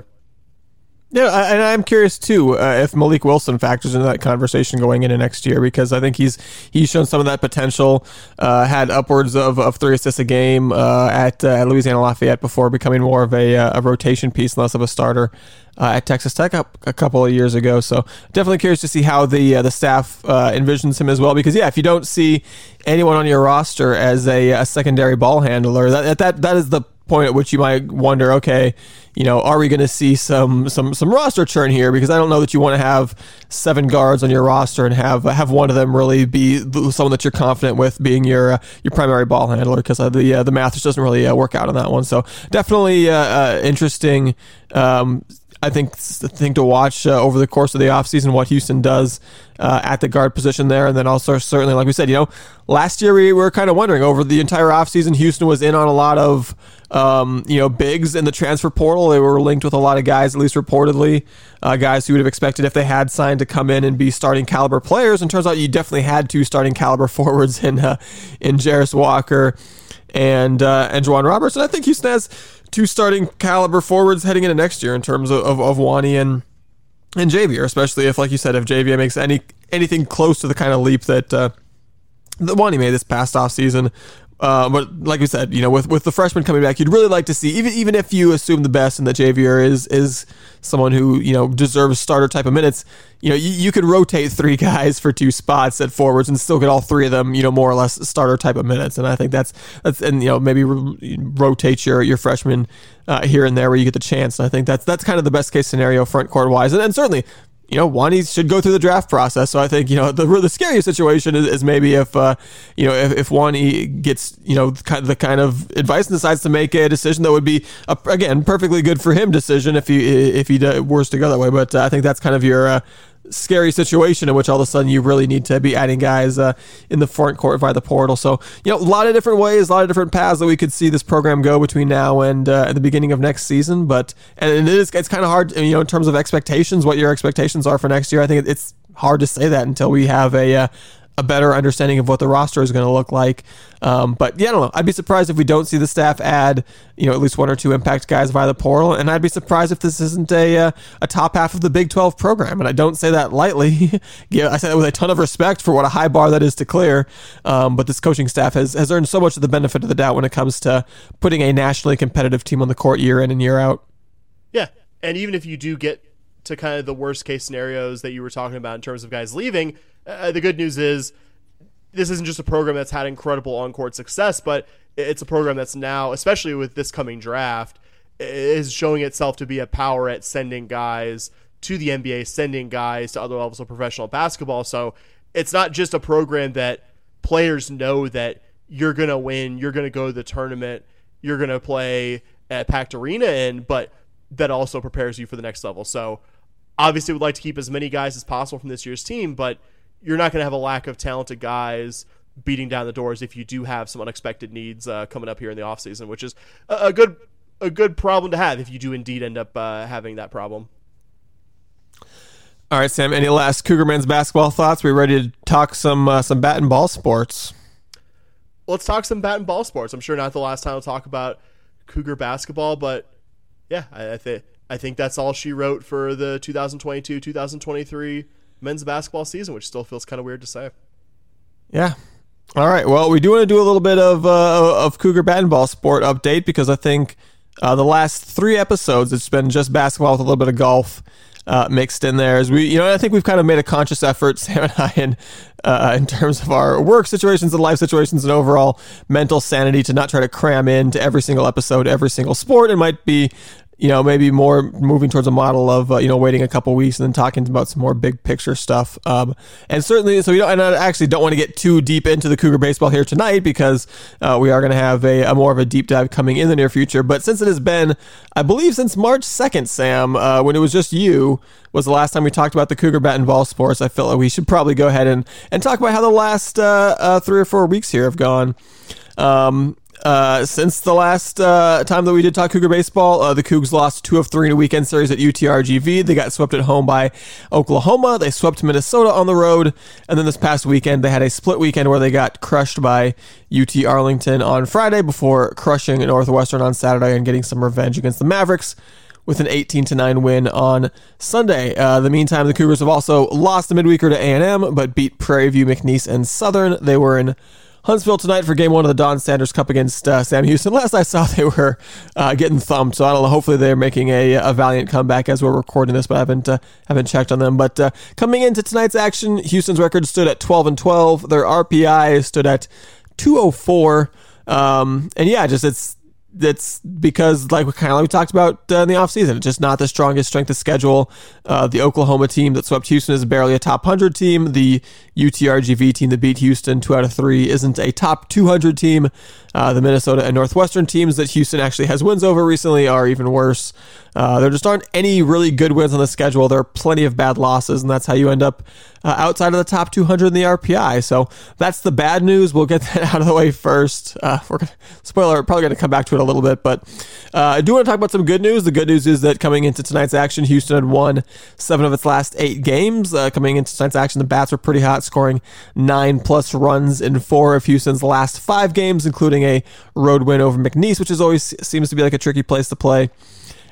Yeah, and I'm curious too uh, if Malik Wilson factors into that conversation going into next year, because I think he's he's shown some of that potential. Uh, had upwards of, of three assists a game uh, at, uh, at Louisiana Lafayette before becoming more of a, a rotation piece, less of a starter uh, at Texas Tech a, a couple of years ago. So definitely curious to see how the uh, the staff uh, envisions him as well. Because yeah, if you don't see anyone on your roster as a, a secondary ball handler, that that that is the point at which you might wonder, okay, you know, are we going to see some some some roster churn here? Because I don't know that you want to have seven guards on your roster and have have one of them really be someone that you're confident with being your uh, your primary ball handler, because uh, the uh, the math just doesn't really uh, work out on that one. So definitely uh, uh, interesting. Um, I think the thing to watch uh, over the course of the offseason, what Houston does uh, at the guard position there. And then also certainly, like we said, you know, last year we were kind of wondering over the entire offseason, Houston was in on a lot of, um, you know, bigs in the transfer portal. They were linked with a lot of guys, at least reportedly, uh, guys who would have expected if they had signed to come in and be starting caliber players. And turns out you definitely had two starting caliber forwards in, uh, in Jarris Walker and, uh, and Juwan Roberts. And I think Houston has two starting caliber forwards heading into next year in terms of, of, of Wani and and Javier, especially if, like you said, if Javier makes any anything close to the kind of leap that uh, that Wani made this past offseason. Uh, but like we said, you know, with, with the freshman coming back, you'd really like to see, even even if you assume the best and that Javier is is someone who, you know, deserves starter type of minutes, you know, you, you could rotate three guys for two spots at forwards and still get all three of them, you know, more or less starter type of minutes. And I think that's that's and you know maybe re- rotate your your freshmen uh, here and there where you get the chance. And I think that's that's kind of the best case scenario front court wise, and, and certainly. You know, Wani should go through the draft process. So I think, you know, the the scariest situation is, is maybe if, uh, you know, if, if Wani gets, you know, the kind of advice and decides to make a decision that would be, a, again, perfectly good for him decision if he if he were to go that way. But uh, I think that's kind of your uh, scary situation in which all of a sudden you really need to be adding guys uh, in the front court via the portal. So, you know, a lot of different ways, a lot of different paths that we could see this program go between now and uh, the beginning of next season. But, and it is, it's kind of hard, you know, in terms of expectations, what your expectations are for next year. I think it's hard to say that until we have a, uh, a better understanding of what the roster is going to look like. Um, but yeah, I don't know. I'd be surprised if we don't see the staff add, you know, at least one or two impact guys via the portal. And I'd be surprised if this isn't a uh, a top half of the Big twelve program. And I don't say that lightly. Yeah, I say that with a ton of respect for what a high bar that is to clear. Um, but this coaching staff has, has earned so much of the benefit of the doubt when it comes to putting a nationally competitive team on the court year in and year out. Yeah. And even if you do get to kind of the worst case scenarios that you were talking about in terms of guys leaving, Uh, the good news is this isn't just a program that's had incredible on-court success, but it's a program that's now, especially with this coming draft, is showing itself to be a power at sending guys to the N B A, sending guys to other levels of professional basketball. So it's not just a program that players know that you're going to win, you're going to go to the tournament, you're going to play at Pact Arena in, but that also prepares you for the next level. So obviously we'd like to keep as many guys as possible from this year's team, but you're not going to have a lack of talented guys beating down the doors if you do have some unexpected needs uh, coming up here in the offseason, which is a, a good a good problem to have if you do indeed end up uh, having that problem. All right, Sam, any last Cougar men's basketball thoughts? We ready to talk some uh, some bat and ball sports? Let's talk some bat and ball sports. I'm sure not the last time we'll talk about Cougar basketball, but yeah, I, I think I think that's all she wrote for the twenty twenty-two twenty twenty-three men's basketball season, which still feels kind of weird to say. Yeah. All right. Well, we do want to do a little bit of uh, of Cougar bat and ball sport update because I think uh, the last three episodes it's been just basketball with a little bit of golf uh, mixed in there. As we, you know, I think we've kind of made a conscious effort, Sam and I, in uh, in terms of our work situations and life situations and overall mental sanity, to not try to cram into every single episode, every single sport. It might be, you know, maybe more moving towards a model of, uh, you know, waiting a couple weeks and then talking about some more big picture stuff. Um, and certainly, so we don't, and I actually don't want to get too deep into the Cougar baseball here tonight because uh, we are going to have a, a more of a deep dive coming in the near future. But since it has been, I believe, since March second, Sam, uh, when it was just you, was the last time we talked about the Cougar bat and ball sports, I feel like we should probably go ahead and, and talk about how the last uh, uh, three or four weeks here have gone. Um, Uh, since the last uh, time that we did talk Cougar baseball, uh, the Cougs lost two of three in a weekend series at U T R G V. They got swept at home by Oklahoma. They swept Minnesota on the road. And then this past weekend, they had a split weekend where they got crushed by U T Arlington on Friday before crushing Northwestern on Saturday and getting some revenge against the Mavericks with an eighteen to nine win on Sunday. Uh, in the meantime, the Cougars have also lost the midweeker to A and M, but beat Prairie View, McNeese, and Southern. They were in Huntsville tonight for game one of the Don Sanders Cup against uh, Sam Houston. Last I saw, they were uh, getting thumped, so I don't know. Hopefully, they're making a, a valiant comeback as we're recording this, but I haven't uh, haven't checked on them. But uh, coming into tonight's action, Houston's record stood at twelve and twelve. Their R P I stood at two oh four, um, and yeah, just it's. That's because, like, kind of like we talked about uh, in the offseason, it's just not the strongest strength of schedule. Uh, the Oklahoma team that swept Houston is barely a top one hundred team. The U T R G V team that beat Houston two out of three isn't a top two hundred team. Uh, the Minnesota and Northwestern teams that Houston actually has wins over recently are even worse. Uh, there just aren't any really good wins on the schedule. There are plenty of bad losses, and that's how you end up uh, outside of the top two hundred in the R P I. So that's the bad news. We'll get that out of the way first. Uh, we're gonna, spoiler, probably going to come back to it a little bit, but uh, I do want to talk about some good news. The good news is that coming into tonight's action, Houston had won seven of its last eight games. Uh, coming into tonight's action, the Bats were pretty hot, scoring nine plus runs in four of Houston's last five games, including a road win over McNeese, which is always seems to be like a tricky place to play.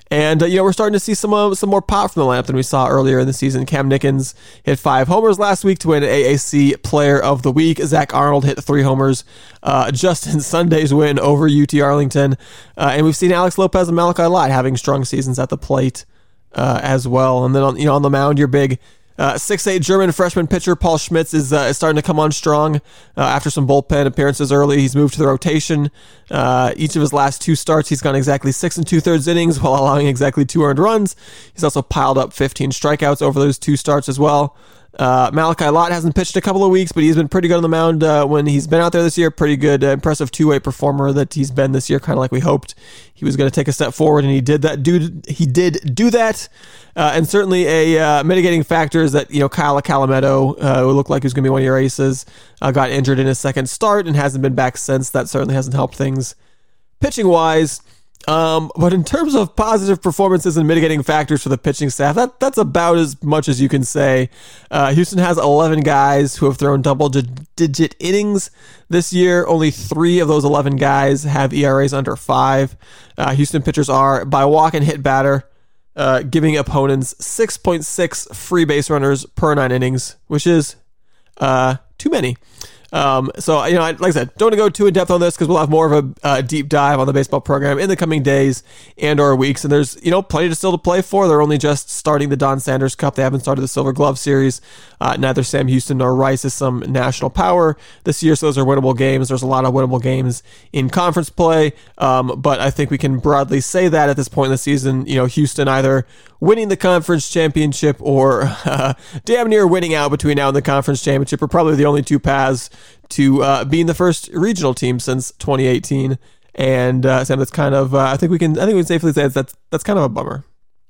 And, uh, you know, we're starting to see some uh, some more pop from the lineup than we saw earlier in the season. Cam Nickens hit five homers last week to win A A C Player of the Week. Zach Arnold hit three homers uh, just in Sunday's win over U T Arlington. Uh, and we've seen Alex Lopez and Malachi Lott having strong seasons at the plate uh, as well. And then, on, you know, on the mound, your big Uh, six eight German freshman pitcher Paul Schmitz is, uh, is starting to come on strong uh, after some bullpen appearances early. He's moved to the rotation. Uh, each of his last two starts, he's gone exactly six and two-thirds innings while allowing exactly two earned runs. He's also piled up fifteen strikeouts over those two starts as well. Uh, Malachi Lott hasn't pitched in a couple of weeks, but he's been pretty good on the mound uh, when he's been out there this year. Pretty good, uh, impressive two-way performer that he's been this year, kind of like we hoped he was going to take a step forward, and he did that. Do he did do that? Uh, and certainly a uh, mitigating factor is that, you know, Kyle Calametto, uh, who looked like he was going to be one of your aces, uh, got injured in his second start and hasn't been back since. That certainly hasn't helped things pitching-wise. Um, but in terms of positive performances and mitigating factors for the pitching staff, that that's about as much as you can say. Uh, Houston has eleven guys who have thrown double-digit innings this year. Only three of those eleven guys have E R As under five. Uh, Houston pitchers are, by walk and hit batter, uh, giving opponents six point six free base runners per nine innings, which is uh, too many. Um, so, you know, like I said, don't want to go too in depth on this because we'll have more of a uh, deep dive on the baseball program in the coming days and or weeks. And there's, you know, plenty to still to play for. They're only just starting the Don Sanders Cup. They haven't started the Silver Glove Series. Uh, neither Sam Houston nor Rice is some national power this year. So those are winnable games. There's a lot of winnable games in conference play. Um, but I think we can broadly say that at this point in the season, you know, Houston either winning the conference championship or uh, damn near winning out between now and the conference championship are probably the only two paths to uh, being the first regional team since twenty eighteen. And uh, Sam, that's kind of, uh, I think we can, I think we can safely say that's, that's kind of a bummer.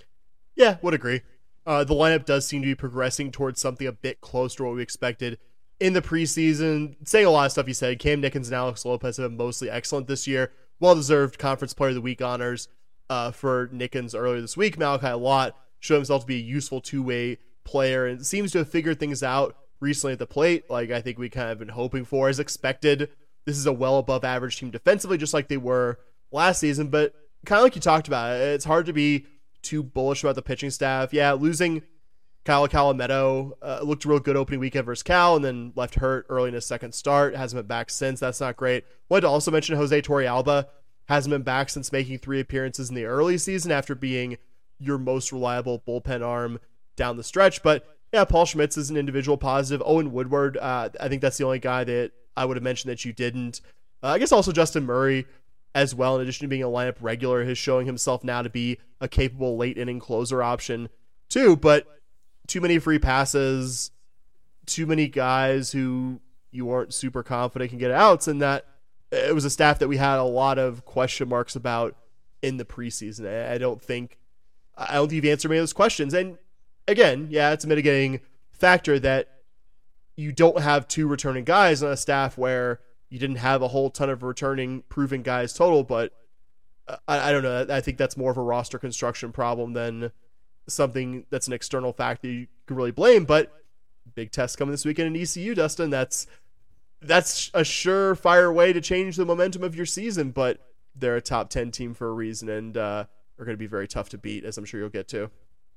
Yeah, would agree. Uh, the lineup does seem to be progressing towards something a bit closer to what we expected in the preseason. Saying a lot of stuff you said, Cam Nickens and Alex Lopez have been mostly excellent this year. Well-deserved Conference Player of the Week honors uh, for Nickens earlier this week. Malachi Lott showed himself to be a useful two-way player and seems to have figured things out recently at the plate, like I think we kind of been hoping for. As expected, this is a well above average team defensively, just like they were last season, but kind of like you talked about, it's hard to be too bullish about the pitching staff. Yeah, losing Kyle Calametto uh, looked real good opening weekend versus Cal and then left hurt early in his second start. Hasn't been back since. That's not great. Wanted to also mention Jose Torrealba hasn't been back since making three appearances in the early season after being your most reliable bullpen arm down the stretch. But yeah, Paul Schmitz is an individual positive. Owen Woodward, uh, I think that's the only guy that I would have mentioned that you didn't. Uh, I guess also Justin Murray as well, in addition to being a lineup regular, is showing himself now to be a capable late inning closer option too. But too many free passes, too many guys who you weren't super confident can get outs, and that it was a staff that we had a lot of question marks about in the preseason. I don't think I don't think you've answered many of those questions. And again, yeah, it's a mitigating factor that you don't have two returning guys on a staff where you didn't have a whole ton of returning proven guys total, but I, I don't know. I think that's more of a roster construction problem than something that's an external factor you could really blame. But big test coming this weekend in E C U, Dustin. That's that's a surefire way to change the momentum of your season, but they're a top ten team for a reason and uh, are going to be very tough to beat, as I'm sure you'll get to.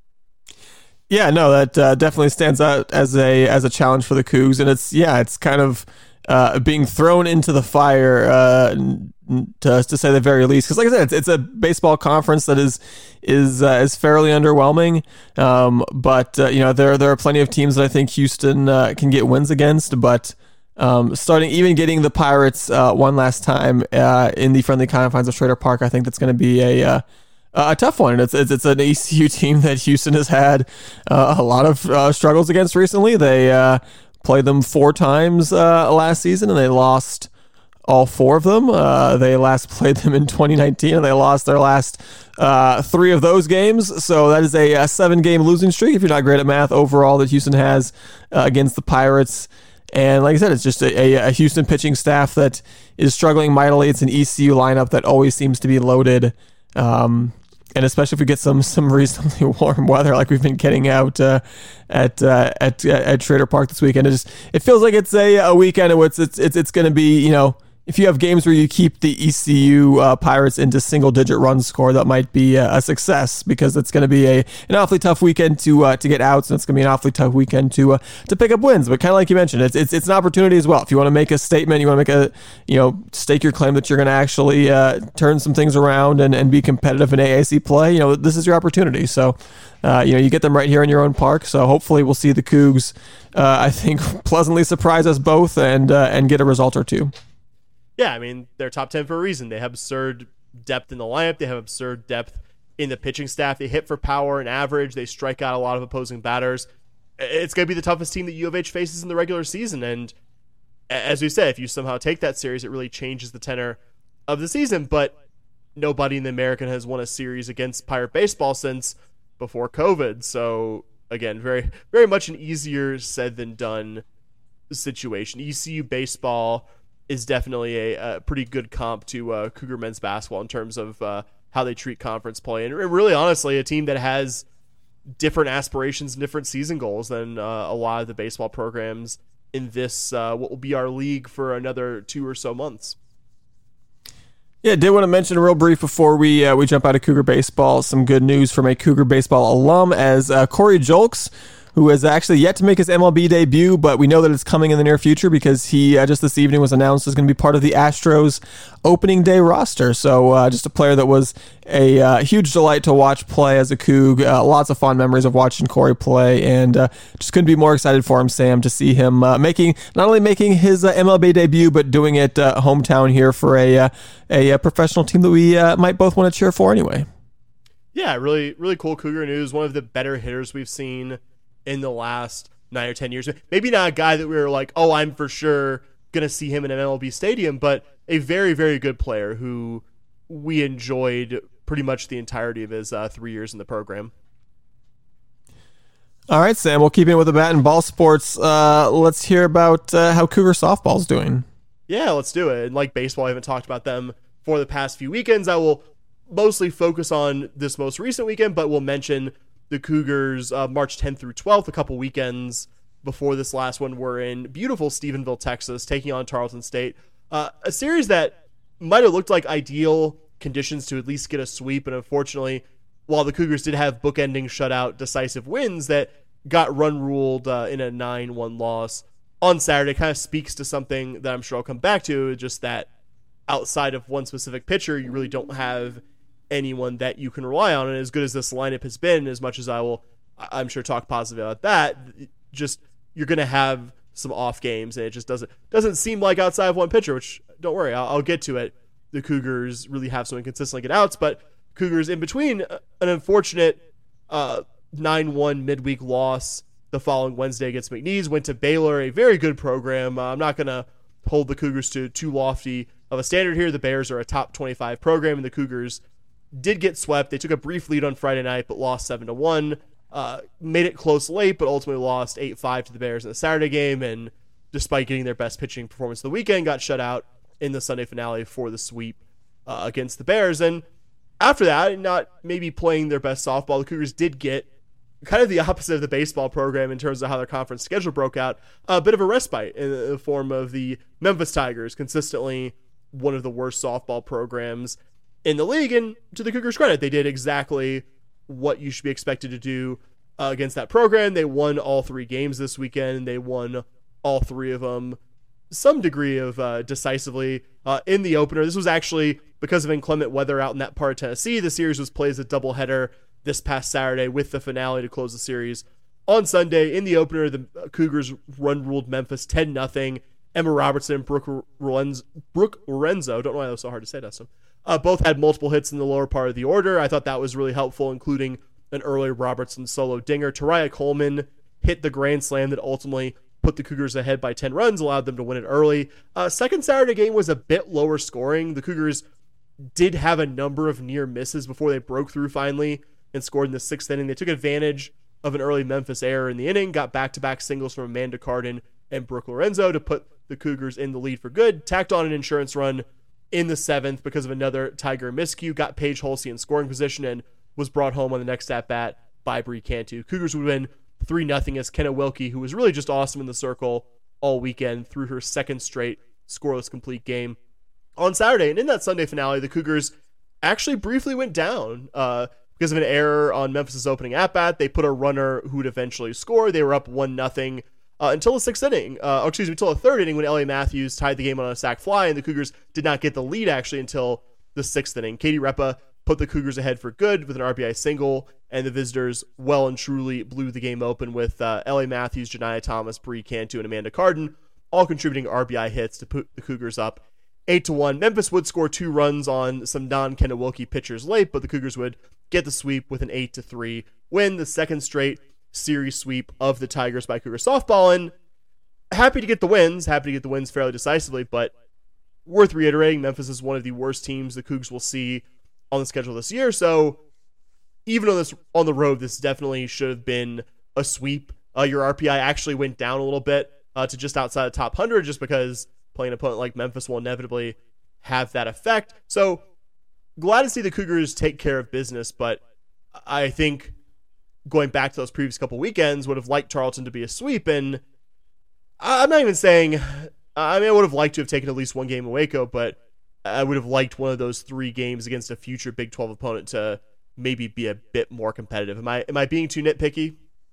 Yeah, no, that uh, definitely stands out as a as a challenge for the Cougs, and it's yeah, it's kind of uh, being thrown into the fire uh, to to say the very least. Because like I said, it's, it's a baseball conference that is is uh, is fairly underwhelming. Um, but uh, you know, there there are plenty of teams that I think Houston uh, can get wins against. But um, starting even getting the Pirates uh, one last time uh, in the friendly confines of Schrader Park, I think that's going to be a uh, Uh, a tough one. It's, it's it's an E C U team that Houston has had uh, a lot of uh, struggles against recently. They uh, played them four times uh, last season, and they lost all four of them. Uh, they last played them in twenty nineteen, and they lost their last uh, three of those games. So that is a, a seven-game losing streak, if you're not great at math, overall that Houston has uh, against the Pirates. And like I said, it's just a, a, a Houston pitching staff that is struggling mightily. It's an E C U lineup that always seems to be loaded. Um, and especially if we get some some reasonably warm weather like we've been getting out uh, at, uh, at at Schrader Park this weekend, it just it feels like it's a, a weekend in which it's it's it's going to be, you know, if you have games where you keep the E C U uh, Pirates into single-digit run score, that might be a, a success, because it's going to be a an awfully tough weekend to uh, to get outs, and it's going to be an awfully tough weekend to uh, to pick up wins. But kind of like you mentioned, it's it's it's an opportunity as well. If you want to make a statement, you want to make a you know stake your claim that you're going to actually uh, turn some things around and, and be competitive in A A C play. You know, this is your opportunity. So, uh, you know, you get them right here in your own park. So hopefully, we'll see the Cougs. Uh, I think pleasantly surprise us both and uh, and get a result or two. Yeah, I mean, they're top ten for a reason. They have absurd depth in the lineup. They have absurd depth in the pitching staff. They hit for power and average. They strike out a lot of opposing batters. It's going to be the toughest team that U of H faces in the regular season. And as we said, if you somehow take that series, it really changes the tenor of the season. But nobody in the American has won a series against Pirate baseball since before COVID. So, again, very, very much an easier said than done situation. E C U baseball is definitely a, a pretty good comp to uh, Cougar men's basketball in terms of uh, how they treat conference play. And really, honestly, a team that has different aspirations and different season goals than uh, a lot of the baseball programs in this, uh, what will be our league for another two or so months. Yeah, did want to mention real brief before we uh, we jump out of Cougar baseball, some good news from a Cougar baseball alum, as uh, Corey Julks, who has actually yet to make his M L B debut, but we know that it's coming in the near future because he uh, just this evening was announced as going to be part of the Astros opening day roster. So uh, just a player that was a uh, huge delight to watch play as a Coug. Uh, lots of fond memories of watching Corey play, and uh, just couldn't be more excited for him, Sam, to see him uh, making not only making his uh, M L B debut, but doing it uh, hometown here for a uh, a, a professional team that we uh, might both want to cheer for anyway. Yeah, really, really cool Cougar news. One of the better hitters we've seen in the last nine or ten years. Maybe not a guy that we were like, oh, I'm for sure going to see him in an M L B stadium, but a very, very good player who we enjoyed pretty much the entirety of his uh, three years in the program. All right, Sam, we'll keep in with the bat and ball sports. Uh, let's hear about uh, how Cougar softball's doing. Yeah, let's do it. And like baseball, I haven't talked about them for the past few weekends. I will mostly focus on this most recent weekend, but we'll mention the Cougars uh, March tenth through twelfth, a couple weekends before this last one, were in beautiful Stephenville, Texas, taking on Tarleton State. Uh, a series that might have looked like ideal conditions to at least get a sweep, and unfortunately, while the Cougars did have bookending shutout decisive wins that got run ruled uh, in a nine one loss on Saturday, kind of speaks to something that I'm sure I'll come back to, just that outside of one specific pitcher, you really don't have anyone that you can rely on. And as good as this lineup has been, as much as I will, I'm sure, talk positively about that, just you're going to have some off games, and it just doesn't doesn't seem like outside of one pitcher, which, don't worry, I'll, I'll get to it. The Cougars really have some inconsistently good outs, but Cougars in between an unfortunate uh, nine one midweek loss the following Wednesday against McNeese, went to Baylor, a very good program. Uh, I'm not going to hold the Cougars to too lofty of a standard here. The Bears are a top twenty-five program, and the Cougars did get swept. They took a brief lead on Friday night, but lost seven to one. Uh, made it close late, but ultimately lost eight five to the Bears in the Saturday game, and despite getting their best pitching performance of the weekend, got shut out in the Sunday finale for the sweep uh, against the Bears. And after that, not maybe playing their best softball, the Cougars did get kind of the opposite of the baseball program in terms of how their conference schedule broke out, a bit of a respite in the form of the Memphis Tigers, consistently one of the worst softball programs in the league. And to the Cougars' credit, they did exactly what you should be expected to do uh, against that program. They won all three games this weekend. They won all three of them some degree of uh, decisively uh, in the opener. This was actually because of inclement weather out in that part of Tennessee. The series was played as a doubleheader this past Saturday with the finale to close the series on Sunday. In the opener, the Cougars run ruled Memphis ten nothing. Emma Robertson, Brooke Lorenzo, Brooke Lorenzo, don't know why that was so hard to say, Dustin, uh, both had multiple hits in the lower part of the order. I thought that was really helpful, including an early Robertson solo dinger. Tariah Coleman hit the grand slam that ultimately put the Cougars ahead by ten runs, allowed them to win it early. Uh, second Saturday game was a bit lower scoring. The Cougars did have a number of near misses before they broke through finally and scored in the sixth inning. They took advantage of an early Memphis error in the inning, got back-to-back singles from Amanda Carden and Brooke Lorenzo to put the Cougars in the lead for good, tacked on an insurance run in the seventh because of another Tiger miscue, got Paige Holsey in scoring position, and was brought home on the next at-bat by Bree Cantu. Cougars would win three nothing as Kenna Wilkie, who was really just awesome in the circle all weekend, threw her second straight scoreless complete game on Saturday. And in that Sunday finale, the Cougars actually briefly went down uh, because of an error on Memphis' opening at-bat. They put a runner who would eventually score. They were up one nothing uh, until the sixth inning. Uh, or excuse me, until the third inning when L A Matthews tied the game on a sac fly, and the Cougars did not get the lead actually until the sixth inning. Katie Repa put the Cougars ahead for good with an R B I single, and the visitors well and truly blew the game open with uh, L A Matthews, Janiyah Thomas, Bree Cantu, and Amanda Carden all contributing R B I hits to put the Cougars up eight to one. Memphis would score two runs on some non-Kenna Wilkie pitchers late, but the Cougars would get the sweep with an eight to three win, the second straight series sweep of the Tigers by Cougar softball. And happy to get the wins, happy to get the wins fairly decisively, but worth reiterating, Memphis is one of the worst teams the Cougs will see on the schedule this year. So even on this on the road, this definitely should have been a sweep. Uh, your R P I actually went down a little bit uh, to just outside the top one hundred, just because playing an opponent like Memphis will inevitably have that effect. So glad to see the Cougars take care of business, but I think going back to those previous couple weekends, would have liked Tarleton to be a sweep. And I'm not even saying, I mean, I would have liked to have taken at least one game in Waco, but I would have liked one of those three games against a future Big twelve opponent to maybe be a bit more competitive. Am I am I being too nitpicky?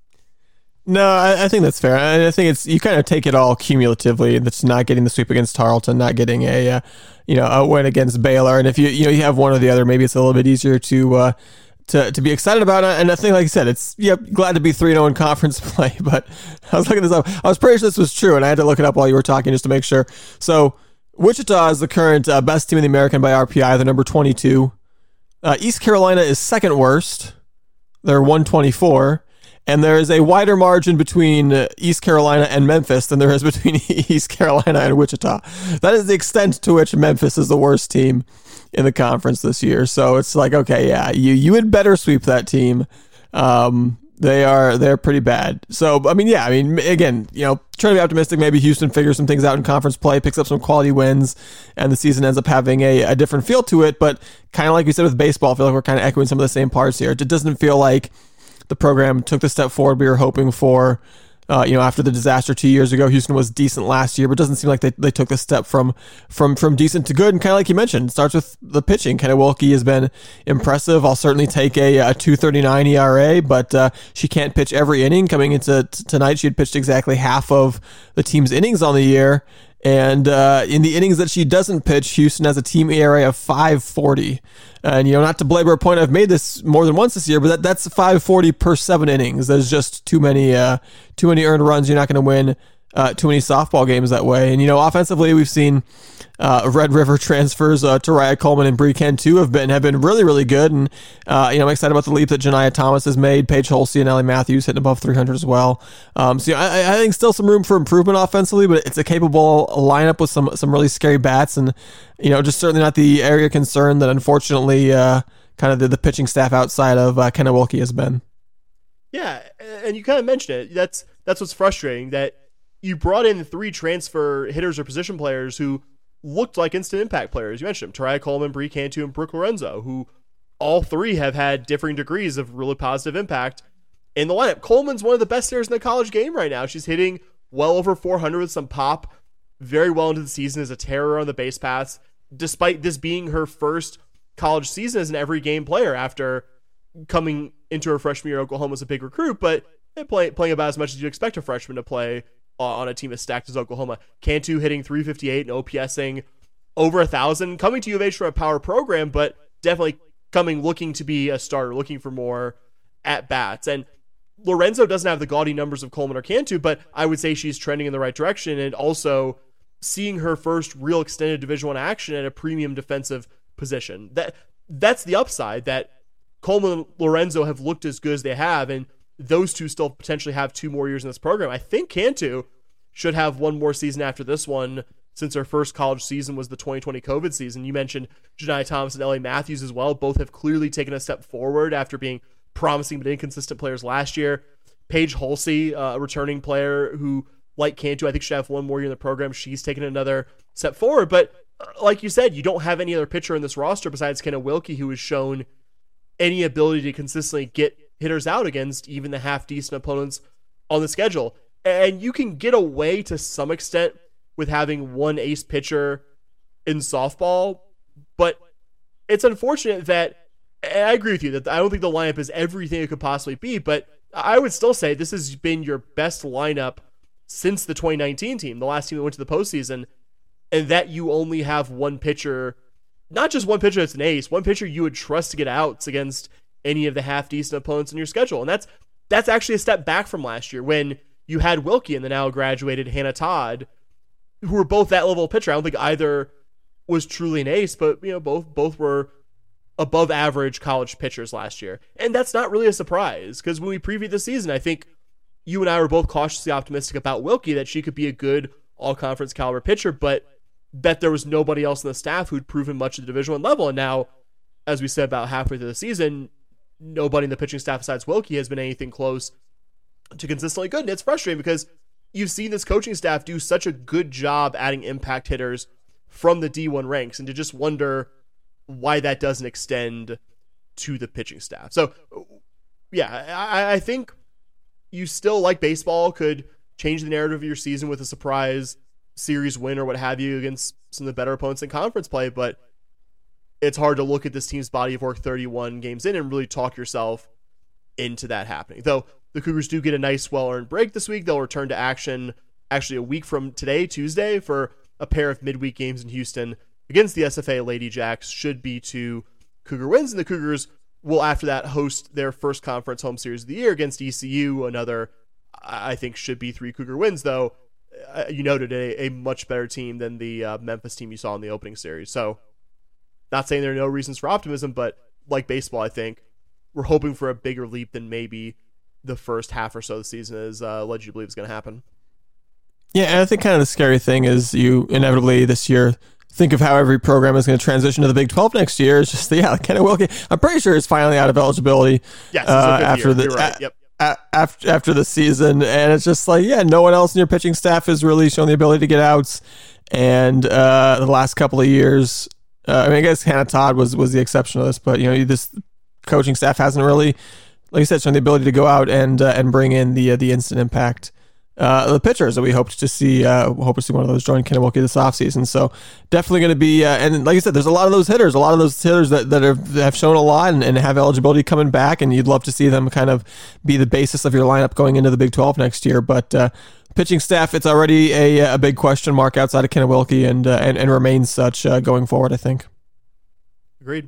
No, I, I think that's fair. I, I think it's you kind of take it all cumulatively. That's not getting the sweep against Tarleton, not getting a uh, you know a win against Baylor, and if you you know you have one or the other, maybe it's a little bit easier to uh, to to be excited about it. And I think, like I said, it's yeah glad to be three and zero in conference play. But I was looking this up. I was pretty sure this was true, and I had to look it up while you were talking just to make sure. So Wichita is the current uh, best team in the American by R P I. They're number twenty-two. Uh, East Carolina is second worst. They're one twenty-four. And there is a wider margin between East Carolina and Memphis than there is between East Carolina and Wichita. That is the extent to which Memphis is the worst team in the conference this year. So it's like, okay, yeah, you you had better sweep that team. Um, they are they're pretty bad. So I mean, yeah, I mean, again, you know, trying to be optimistic. Maybe Houston figures some things out in conference play, picks up some quality wins, and the season ends up having a, a different feel to it. But kind of like we said with baseball, I feel like we're kind of echoing some of the same parts here. It doesn't feel like the program took the step forward we were hoping for. Uh, you know, after the disaster two years ago, Houston was decent last year, but it doesn't seem like they, they took the step from from from decent to good. And kind of like you mentioned, it starts with the pitching. Kenna Wilkie has been impressive. I'll certainly take a, a two thirty-nine E R A, but uh, she can't pitch every inning. Coming into t- tonight, she had pitched exactly half of the team's innings on the year. And uh, in the innings that she doesn't pitch, Houston has a team E R A of five forty. And, you know, not to belabor a point, I've made this more than once this year, but that, that's five forty per seven innings. There's just too many uh, too many earned runs. You're not going to win uh, too many softball games that way. And, you know, offensively, we've seen uh, Red River transfers uh, to Raya Coleman and Bree Cantu have been have been really, really good. And, uh, you know, I'm excited about the leap that Janiyah Thomas has made. Paige Holsey and Ellie Matthews hitting above three hundred as well. Um, so, you know, I, I think still some room for improvement offensively, but it's a capable lineup with some some really scary bats. And, you know, just certainly not the area of concern that unfortunately uh, kind of the, the pitching staff outside of uh, Kenna Wilkie has been. Yeah, and you kind of mentioned it. That's that's what's frustrating, that you brought in three transfer hitters or position players who looked like instant impact players. You mentioned them, Taraya Coleman, Bree Cantu, and Brooke Lorenzo, who all three have had differing degrees of really positive impact in the lineup. Coleman's one of the best hitters in the college game right now. She's hitting well over four hundred with some pop, very well into the season, as a terror on the base paths, despite this being her first college season as an every game player after coming into her freshman year. Oklahoma as a big recruit, but play, playing about as much as you expect a freshman to play uh, on a team as stacked as Oklahoma. Cantu hitting three fifty-eight and OPSing over a thousand, coming to U of H from a power program, but definitely coming looking to be a starter, looking for more at bats. And Lorenzo doesn't have the gaudy numbers of Coleman or Cantu, but I would say she's trending in the right direction, and also seeing her first real extended Division One action at a premium defensive position. That that's the upside, that Coleman and Lorenzo have looked as good as they have, and those two still potentially have two more years in this program. I think Cantu should have one more season after this one, since her first college season was the twenty twenty COVID season. You mentioned Janiyah Thomas and Ellie Matthews as well. Both have clearly taken a step forward after being promising but inconsistent players last year. Paige Holsey, uh, a returning player who, like Cantu, I think should have one more year in the program. She's taken another step forward. But uh, like you said, you don't have any other pitcher in this roster besides Kenna Wilkie who has shown any ability to consistently get hitters out against even the half-decent opponents on the schedule. And you can get away to some extent with having one ace pitcher in softball, but it's unfortunate that, and I agree with you that I don't think the lineup is everything it could possibly be, but I would still say this has been your best lineup since the twenty nineteen team, the last team that went to the postseason, and that you only have one pitcher, not just one pitcher that's an ace, one pitcher you would trust to get outs against any of the half-decent opponents in your schedule. And that's that's actually a step back from last year when you had Wilkie and the now graduated Hannah Todd, who were both that level of pitcher. I don't think either was truly an ace, but you know, both both were above average college pitchers last year. And that's not really a surprise, because when we previewed the season, I think you and I were both cautiously optimistic about Wilkie, that she could be a good all-conference caliber pitcher, but bet there was nobody else in the staff who'd proven much at the Division One level. And now, as we said about halfway through the season, nobody in the pitching staff besides Wilkie has been anything close to consistently good. And it's frustrating because you've seen this coaching staff do such a good job adding impact hitters from the D one ranks, and to just wonder why that doesn't extend to the pitching staff. So, yeah, I, I think you still, like baseball, could change the narrative of your season with a surprise series win or what have you against some of the better opponents in conference play, but it's hard to look at this team's body of work thirty-one games in and really talk yourself into that happening. Though the Cougars do get a nice, well-earned break this week. They'll return to action actually a week from today, Tuesday, for a pair of midweek games in Houston against the S F A Lady Jacks. Should be two Cougar wins, and the Cougars will after that host their first conference home series of the year against E C U. Another, I think, should be three Cougar wins, though uh, you noted a, a much better team than the uh, Memphis team you saw in the opening series. So not saying there are no reasons for optimism, but like baseball, I think we're hoping for a bigger leap than maybe the first half or so of the season is uh, led you to believe is going to happen. Yeah, and I think kind of the scary thing is you inevitably this year think of how every program is going to transition to the Big twelve next year. It's just, yeah, Kenneth Wilkie, I'm pretty sure is finally out of eligibility yes, uh, after year. the You're right. Yep. a, after after the season, and it's just like, yeah, no one else in your pitching staff has really shown the ability to get outs, and uh, the last couple of years, uh, I mean, I guess Hannah Todd was was the exception to this, but you know, this coaching staff hasn't really, like you said, shown the ability to go out and uh, and bring in the uh, the instant impact. Uh, the pitchers that we hoped to see, uh, hope to see one of those join Kenneth Wilkie this offseason. So definitely going to be, uh, and like I said, there's a lot of those hitters, a lot of those hitters that, that, have, that have shown a lot and, and have eligibility coming back, and you'd love to see them kind of be the basis of your lineup going into the Big twelve next year. But uh, pitching staff, it's already a, a big question mark outside of Kenneth Wilkie, and, uh, and and remains such uh, going forward, I think. Agreed.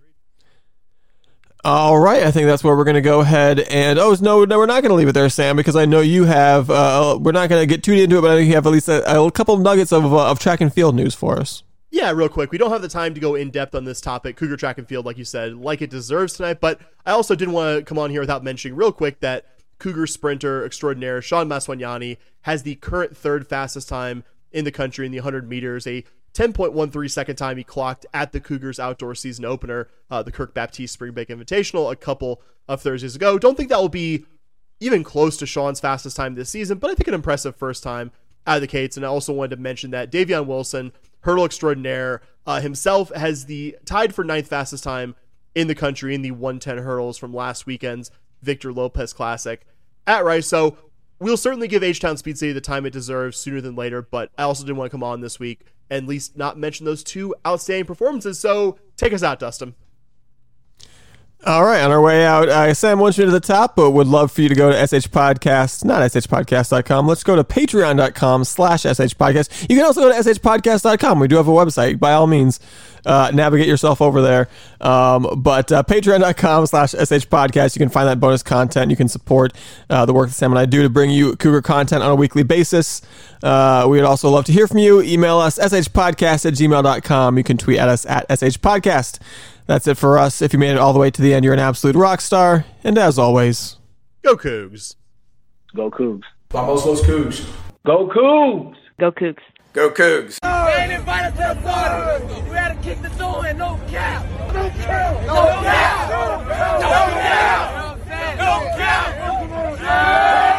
All right, I think that's where we're going to go ahead and oh no, no, we're not going to leave it there, Sam, because I know you have. Uh, we're not going to get too into it, but I think you have at least a, a couple of nuggets of uh, of track and field news for us. Yeah, real quick. We don't have the time to go in depth on this topic, Cougar track and field, like you said, like it deserves tonight. But I also didn't want to come on here without mentioning real quick that Cougar sprinter extraordinaire Sean Maswanyani has the current third fastest time in the country in the one hundred meters, a ten point one three second time he clocked at the Cougars outdoor season opener, uh, the Kirk Baptiste Spring Break Invitational, a couple of Thursdays ago. Don't think that will be even close to Sean's fastest time this season, but I think an impressive first time out of the gates. And I also wanted to mention that Davion Wilson, hurdle extraordinaire, uh, himself has the tied for ninth fastest time in the country in the one ten hurdles from last weekend's Victor Lopez Classic at Rice. So we'll certainly give H-Town Speed City the time it deserves sooner than later, but I also didn't want to come on this week and at least not mention those two outstanding performances. So take us out, Dustin. All right, on our way out, uh, Sam wants you to the top, but would love for you to go to S H Podcast, not S H podcast dot com. Let's go to patreon.com slash SHpodcast. You can also go to S H podcast dot com. We do have a website. By all means, uh, navigate yourself over there. Um, but uh, patreon.com slash SHpodcast. You can find that bonus content. You can support uh, the work that Sam and I do to bring you Cougar content on a weekly basis. Uh, we would also love to hear from you. Email us, shpodcast at gmail dot com. You can tweet at us at shpodcast. That's it for us. If you made it all the way to the end, you're an absolute rock star. And as always, go Cougs. Go Cougs. Vamos los Cougs. Go Cougs. Go Cougs. Go Cougs. We ain't invited to the party. We had to kick the door in. No cap. No cap. No cap. No cap. No cap. No cap.